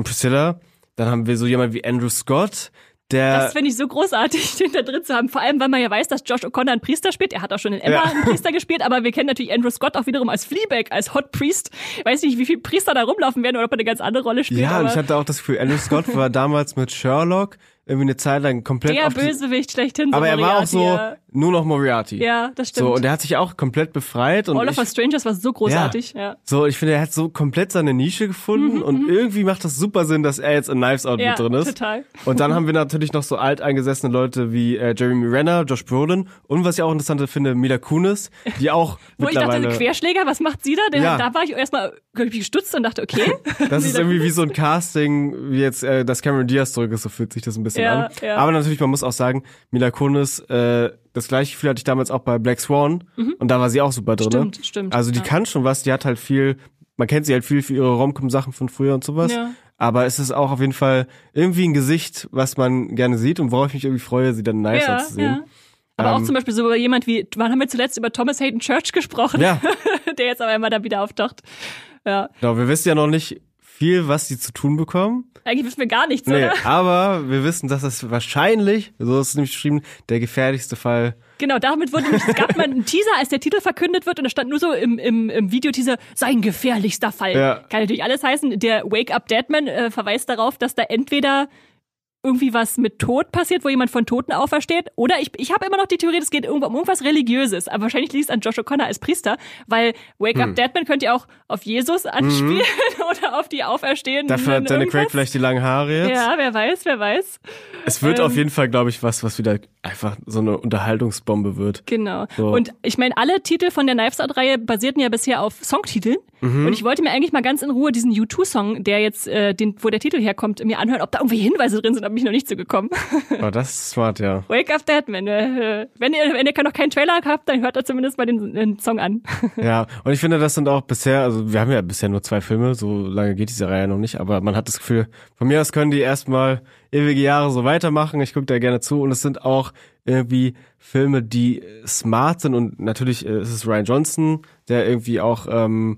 Dann haben wir so jemanden wie Andrew Scott, Das finde ich so großartig, den da drin zu haben. Vor allem, weil man ja weiß, dass Josh O'Connor einen Priester spielt. Er hat auch schon in Emma einen Priester gespielt, aber wir kennen natürlich Andrew Scott auch wiederum als Fleabag, als Hot Priest. Ich weiß nicht, wie viele Priester da rumlaufen werden oder ob er eine ganz andere Rolle spielt. Ja, und ich hatte auch das Gefühl, Andrew Scott war damals mit Sherlock irgendwie eine Zeit lang komplett der Bösewicht schlechthin. Aber er war auch so nur noch Moriarty. Ja, das stimmt. So, und er hat sich auch komplett befreit. Und All of Us Strangers war so großartig. Ja. So, ich finde, er hat so komplett seine Nische gefunden und irgendwie macht das super Sinn, dass er jetzt in Knives Out mit drin ist. Total. Und dann haben wir natürlich noch so alteingesessene Leute wie Jeremy Renner, Josh Brolin und was ich auch interessant finde, Mila Kunis, die auch Wo mittlerweile... ich dachte, Querschläger, was macht sie da? Da war ich erstmal gestutzt und dachte, okay. Das ist irgendwie wie so ein Casting, wie jetzt das Cameron Diaz zurück ist, so fühlt sich das ein bisschen an. Ja. Aber natürlich, man muss auch sagen, Mila Kunis, das gleiche Gefühl hatte ich damals auch bei Black Swan und da war sie auch super drin. Stimmt. Also die kann schon was, die hat halt viel, man kennt sie halt viel für ihre Rom-Com-Sachen von früher und sowas. Ja. Aber es ist auch auf jeden Fall irgendwie ein Gesicht, was man gerne sieht und worauf ich mich irgendwie freue, sie dann nice zu sehen. Ja. Aber auch zum Beispiel so über jemand wie, wann haben wir zuletzt über Thomas Hayden Church gesprochen? Ja. Der jetzt aber immer da wieder auftaucht. Ja. Genau, wir wissen ja noch nicht viel, was sie zu tun bekommen. Eigentlich wissen wir gar nichts, Nee, oder? aber wir wissen, dass das wahrscheinlich, so ist es nämlich geschrieben, der gefährlichste Fall. Genau, damit wurde nämlich, es gab mal einen Teaser, als der Titel verkündet wird und da stand nur so im Videoteaser, sein gefährlichster Fall. Ja. Kann natürlich alles heißen. Der Wake Up Deadman verweist darauf, dass da entweder irgendwie was mit Tod passiert, wo jemand von Toten aufersteht. Oder ich habe immer noch die Theorie, es geht um irgendwas Religiöses. Aber wahrscheinlich liegt es an Josh O'Connor als Priester, weil Wake Up Deadman könnt ihr auch auf Jesus anspielen oder auf die Auferstehenden. Dafür hat Daniel Craig vielleicht die langen Haare jetzt. Ja, wer weiß. Es wird auf jeden Fall, glaube ich, was wieder einfach so eine Unterhaltungsbombe wird. Genau. So. Und ich meine, alle Titel von der Knives Out-Reihe basierten ja bisher auf Songtiteln. Und ich wollte mir eigentlich mal ganz in Ruhe diesen U2-Song, der jetzt, wo der Titel herkommt, mir anhören, ob da irgendwie Hinweise drin sind, aber bin ich noch nicht so gekommen. Oh, das ist smart, ja. Wake Up Deadman. Wenn ihr noch keinen Trailer habt, dann hört da zumindest mal den Song an. Ja, und ich finde, das sind auch bisher, also wir haben ja bisher nur 2 Filme, so lange geht diese Reihe noch nicht, aber man hat das Gefühl, von mir aus können die erstmal ewige Jahre so weitermachen, ich gucke da gerne zu und es sind auch irgendwie Filme, die smart sind und natürlich ist es Rian Johnson, der irgendwie auch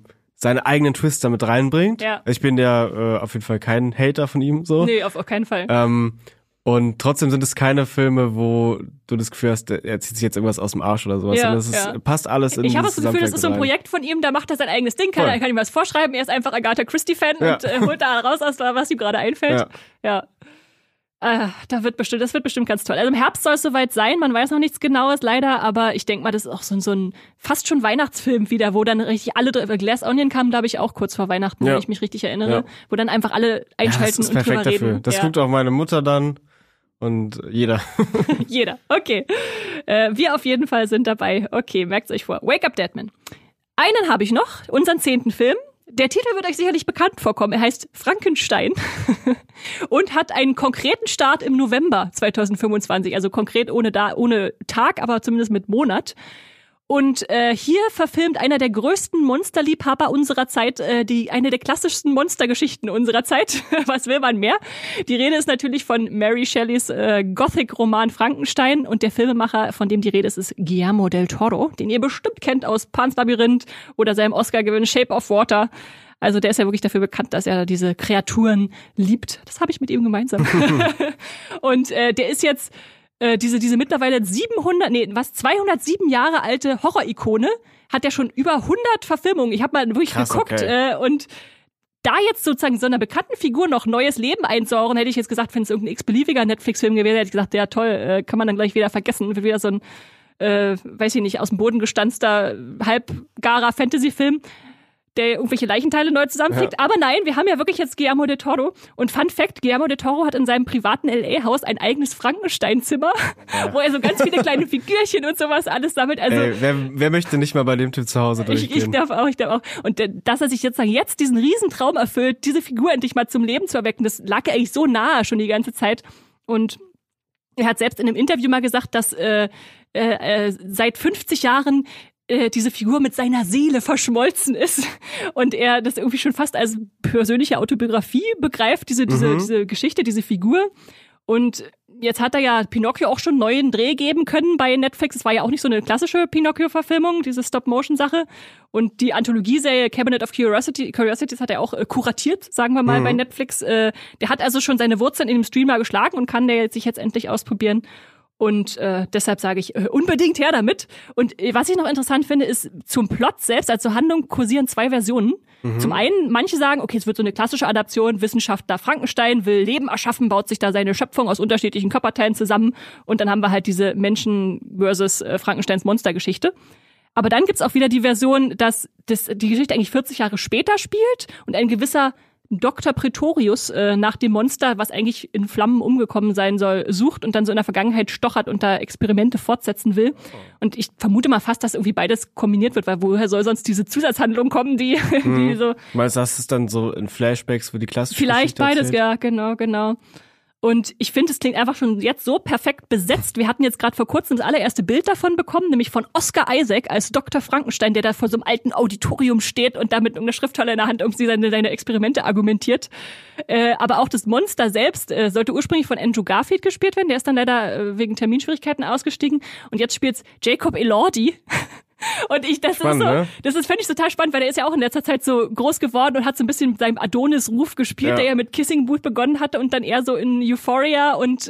seine eigenen Twists damit reinbringt. Ja. Ich bin ja auf jeden Fall kein Hater von ihm, so. Nee, auf keinen Fall. Und trotzdem sind es keine Filme, wo du das Gefühl hast, er zieht sich jetzt irgendwas aus dem Arsch oder sowas. Ja, sondern passt alles in Ich habe dieses das Gefühl, das ist so ein Zusammenhang Projekt von ihm, da macht er sein eigenes Ding, er kann ihm was vorschreiben, er ist einfach Agatha Christie-Fan und holt da raus, was ihm gerade einfällt. Ja. Das wird bestimmt ganz toll. Also im Herbst soll es soweit sein, man weiß noch nichts Genaues leider, aber ich denke mal, das ist auch so ein fast schon Weihnachtsfilm wieder, wo dann richtig alle, Glass Onion kam, glaube ich, auch kurz vor Weihnachten, wenn ich mich richtig erinnere, wo dann einfach alle einschalten das ist und drüber perfekt dafür. reden. Das guckt auch meine Mutter dann und jeder. Jeder, okay. Wir auf jeden Fall sind dabei. Okay, merkt's euch vor. Wake Up Deadman. Einen habe ich noch, unseren 10. Film. Der Titel wird euch sicherlich bekannt vorkommen. Er heißt Frankenstein und hat einen konkreten Start im November 2025. Also konkret ohne Tag, aber zumindest mit Monat. Und hier verfilmt einer der größten Monsterliebhaber unserer Zeit eine der klassischsten Monstergeschichten unserer Zeit. Was will man mehr? Die Rede ist natürlich von Mary Shelleys Gothic-Roman Frankenstein und der Filmemacher, von dem die Rede ist Guillermo del Toro, den ihr bestimmt kennt aus Pan's Labyrinth oder seinem Oscar-Gewinn Shape of Water. Also der ist ja wirklich dafür bekannt, dass er diese Kreaturen liebt. Das habe ich mit ihm gemeinsam. Und der ist jetzt diese mittlerweile 207 Jahre alte Horror-Ikone hat ja schon über 100 Verfilmungen. Ich habe mal wirklich geguckt und da jetzt sozusagen so einer bekannten Figur noch neues Leben einzuhauchen, hätte ich jetzt gesagt, wenn es irgendein x-beliebiger Netflix-Film gewesen wäre, hätte ich gesagt, ja toll, kann man dann gleich wieder vergessen. Wird wieder so ein, weiß ich nicht, aus dem Boden gestanzter, halbgarer Fantasy-Film, der irgendwelche Leichenteile neu zusammenfliegt. Ja. Aber nein, wir haben ja wirklich jetzt Guillermo del Toro. Und Fun Fact, Guillermo del Toro hat in seinem privaten L.A.-Haus ein eigenes Frankenstein-Zimmer, wo er so ganz viele kleine Figürchen und sowas alles sammelt. Also, wer möchte nicht mal bei dem Typ zu Hause durchgehen? Ich darf auch. Und dass er sich jetzt diesen Riesentraum erfüllt, diese Figur endlich mal zum Leben zu erwecken, das lag ja eigentlich so nahe schon die ganze Zeit. Und er hat selbst in einem Interview mal gesagt, dass seit 50 Jahren diese Figur mit seiner Seele verschmolzen ist und er das irgendwie schon fast als persönliche Autobiografie begreift, diese Geschichte, diese Figur. Und jetzt hat er ja Pinocchio auch schon einen neuen Dreh geben können bei Netflix. Es war ja auch nicht so eine klassische Pinocchio-Verfilmung, diese Stop-Motion-Sache. Und die Anthologieserie Cabinet of Curiosities hat er auch kuratiert, sagen wir mal, bei Netflix. Der hat also schon seine Wurzeln in dem Streamer geschlagen und kann der sich jetzt endlich ausprobieren. Und deshalb sage ich, unbedingt her damit. Und was ich noch interessant finde, ist zum Plot selbst, also zur Handlung kursieren 2 Versionen. Zum einen, manche sagen, okay, es wird so eine klassische Adaption, Wissenschaftler Frankenstein will Leben erschaffen, baut sich da seine Schöpfung aus unterschiedlichen Körperteilen zusammen und dann haben wir halt diese Menschen versus Frankensteins Monstergeschichte. Aber dann gibt's auch wieder die Version, dass die Geschichte eigentlich 40 Jahre später spielt und ein gewisser Dr. Pretorius nach dem Monster, was eigentlich in Flammen umgekommen sein soll, sucht und dann so in der Vergangenheit stochert und da Experimente fortsetzen will. Und ich vermute mal fast, dass irgendwie beides kombiniert wird, weil woher soll sonst diese Zusatzhandlung kommen, die so... Meinst du, das ist dann so in Flashbacks für die klassische Vielleicht Geschichte beides, erzählt? Ja, genau. Und ich finde, es klingt einfach schon jetzt so perfekt besetzt. Wir hatten jetzt gerade vor kurzem das allererste Bild davon bekommen, nämlich von Oscar Isaac als Dr. Frankenstein, der da vor so einem alten Auditorium steht und da mit einer Schriftrolle in der Hand irgendwie seine Experimente argumentiert. Aber auch das Monster selbst sollte ursprünglich von Andrew Garfield gespielt werden. Der ist dann leider wegen Terminschwierigkeiten ausgestiegen. Und jetzt spielt's Jacob Elordi. Und das fände ich total spannend, weil der ist ja auch in letzter Zeit so groß geworden und hat so ein bisschen mit seinem Adonis-Ruf gespielt, der ja mit Kissing Booth begonnen hatte und dann eher so in Euphoria und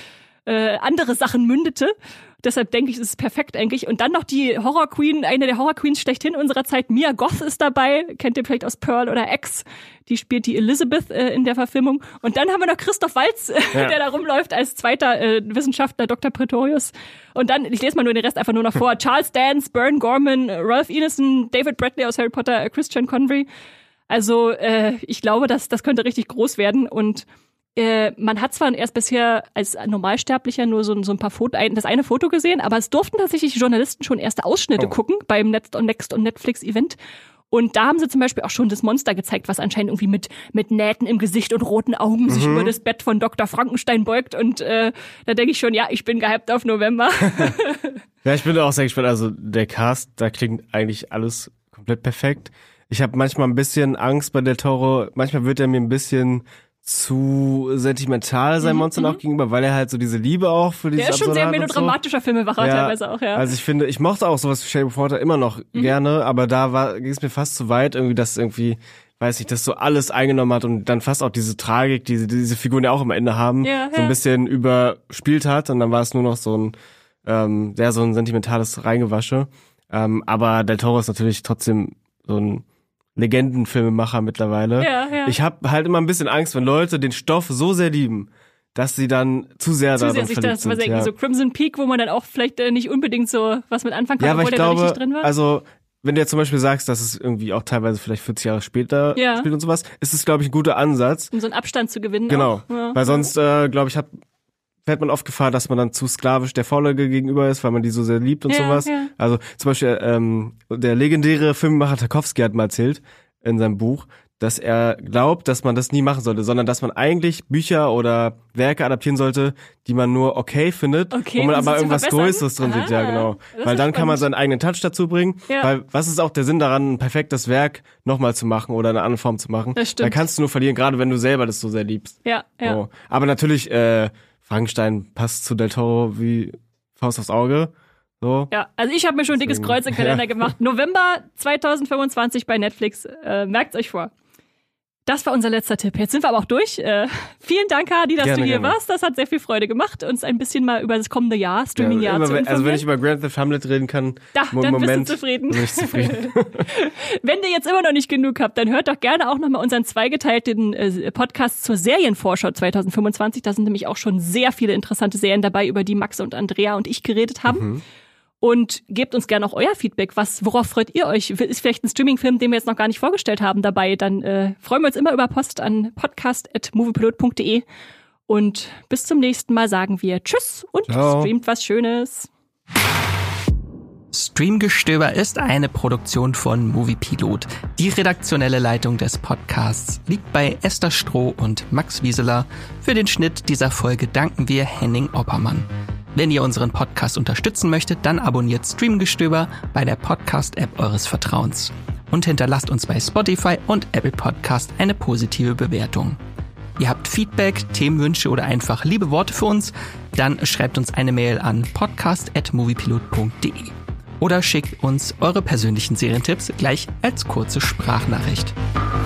andere Sachen mündete. Deshalb denke ich, es ist perfekt eigentlich. Und dann noch die Horror-Queen, eine der Horror-Queens schlechthin unserer Zeit, Mia Goth ist dabei. Kennt ihr vielleicht aus Pearl oder X? Die spielt die Elizabeth in der Verfilmung. Und dann haben wir noch Christoph Waltz, der da rumläuft als zweiter Wissenschaftler, Dr. Pretorius. Und dann, ich lese mal nur den Rest einfach nur noch vor. Charles Dance, Bern Gorman, Ralph Ineson, David Bradley aus Harry Potter, Christian Convery. Also ich glaube, das könnte richtig groß werden. Und man hat zwar erst bisher als Normalsterblicher nur so ein paar das eine Foto gesehen, aber es durften tatsächlich Journalisten schon erste Ausschnitte gucken beim Next on Netflix Event. Und da haben sie zum Beispiel auch schon das Monster gezeigt, was anscheinend irgendwie mit Nähten im Gesicht und roten Augen sich über das Bett von Dr. Frankenstein beugt. Und da denke ich schon, ja, ich bin gehypt auf November. Ja, ich bin auch sehr gespannt. Also der Cast, da klingt eigentlich alles komplett perfekt. Ich habe manchmal ein bisschen Angst bei Del Toro. Manchmal wird er mir ein bisschen zu sentimental sein Monster auch gegenüber, weil er halt so diese Liebe auch für dieses Der ist schon sehr Absurde melodramatischer Filmemacher teilweise auch, ja. Also ich mochte auch sowas wie Shape of Water immer noch gerne, aber da ging es mir fast zu weit, irgendwie, dass irgendwie, weiß ich, das so alles eingenommen hat und dann fast auch diese Tragik, die diese Figuren ja auch am Ende haben, so ein bisschen überspielt hat und dann war es nur noch so ein sentimentales Reingewasche. Aber Del Toro ist natürlich trotzdem so ein Legendenfilmemacher mittlerweile. Ja. Ich habe halt immer ein bisschen Angst, wenn Leute den Stoff so sehr lieben, dass sie dann zu sehr daran verliebt sind. Ja. So Crimson Peak, wo man dann auch vielleicht nicht unbedingt so was mit anfangen kann, obwohl der da richtig drin war. Also wenn du jetzt zum Beispiel sagst, dass es irgendwie auch teilweise vielleicht 40 Jahre später spielt und sowas, ist es, glaube ich, ein guter Ansatz. Um so einen Abstand zu gewinnen. Genau, weil sonst, glaube ich, hat fährt man oft Gefahr, dass man dann zu sklavisch der Vorlage gegenüber ist, weil man die so sehr liebt und sowas. Ja. Also zum Beispiel der legendäre Filmemacher Tarkovsky hat mal erzählt in seinem Buch, dass er glaubt, dass man das nie machen sollte, sondern dass man eigentlich Bücher oder Werke adaptieren sollte, die man nur okay findet, wo man aber irgendwas Größeres drin sieht. Ja, genau. Weil dann kann man seinen eigenen Touch dazu bringen. Ja. Weil was ist auch der Sinn daran, ein perfektes Werk nochmal zu machen oder eine andere Form zu machen? Das stimmt. Da kannst du nur verlieren, gerade wenn du selber das so sehr liebst. Ja. So. Aber natürlich, Frankenstein passt zu Del Toro wie Faust aufs Auge. So. Ja, also ich habe mir schon ein dickes Kreuz im Kalender gemacht. November 2025 bei Netflix. Merkt's euch vor. Das war unser letzter Tipp. Jetzt sind wir aber auch durch. Vielen Dank, Hardy, dass du hier warst. Das hat sehr viel Freude gemacht, uns ein bisschen mal über das kommende Jahr, Streaming-Jahr zu informieren. Also wenn ich über Grand Theft Hamlet reden kann, dann bist du zufrieden. Bin ich zufrieden. Wenn ihr jetzt immer noch nicht genug habt, dann hört doch gerne auch nochmal unseren zweigeteilten Podcast zur Serienvorschau 2025. Da sind nämlich auch schon sehr viele interessante Serien dabei, über die Max und Andrea und ich geredet haben. Und gebt uns gerne auch euer Feedback. Worauf freut ihr euch? Ist vielleicht ein Streaming-Film, den wir jetzt noch gar nicht vorgestellt haben, dabei? Dann freuen wir uns immer über Post an podcast@moviepilot.de. Und bis zum nächsten Mal sagen wir Tschüss und streamt was Schönes. Streamgestöber ist eine Produktion von Moviepilot. Die redaktionelle Leitung des Podcasts liegt bei Esther Stroh und Max Wieseler. Für den Schnitt dieser Folge danken wir Henning Oppermann. Wenn ihr unseren Podcast unterstützen möchtet, dann abonniert Streamgestöber bei der Podcast-App eures Vertrauens. Und hinterlasst uns bei Spotify und Apple Podcast eine positive Bewertung. Ihr habt Feedback, Themenwünsche oder einfach liebe Worte für uns? Dann schreibt uns eine Mail an podcast@moviepilot.de oder schickt uns eure persönlichen Serientipps gleich als kurze Sprachnachricht.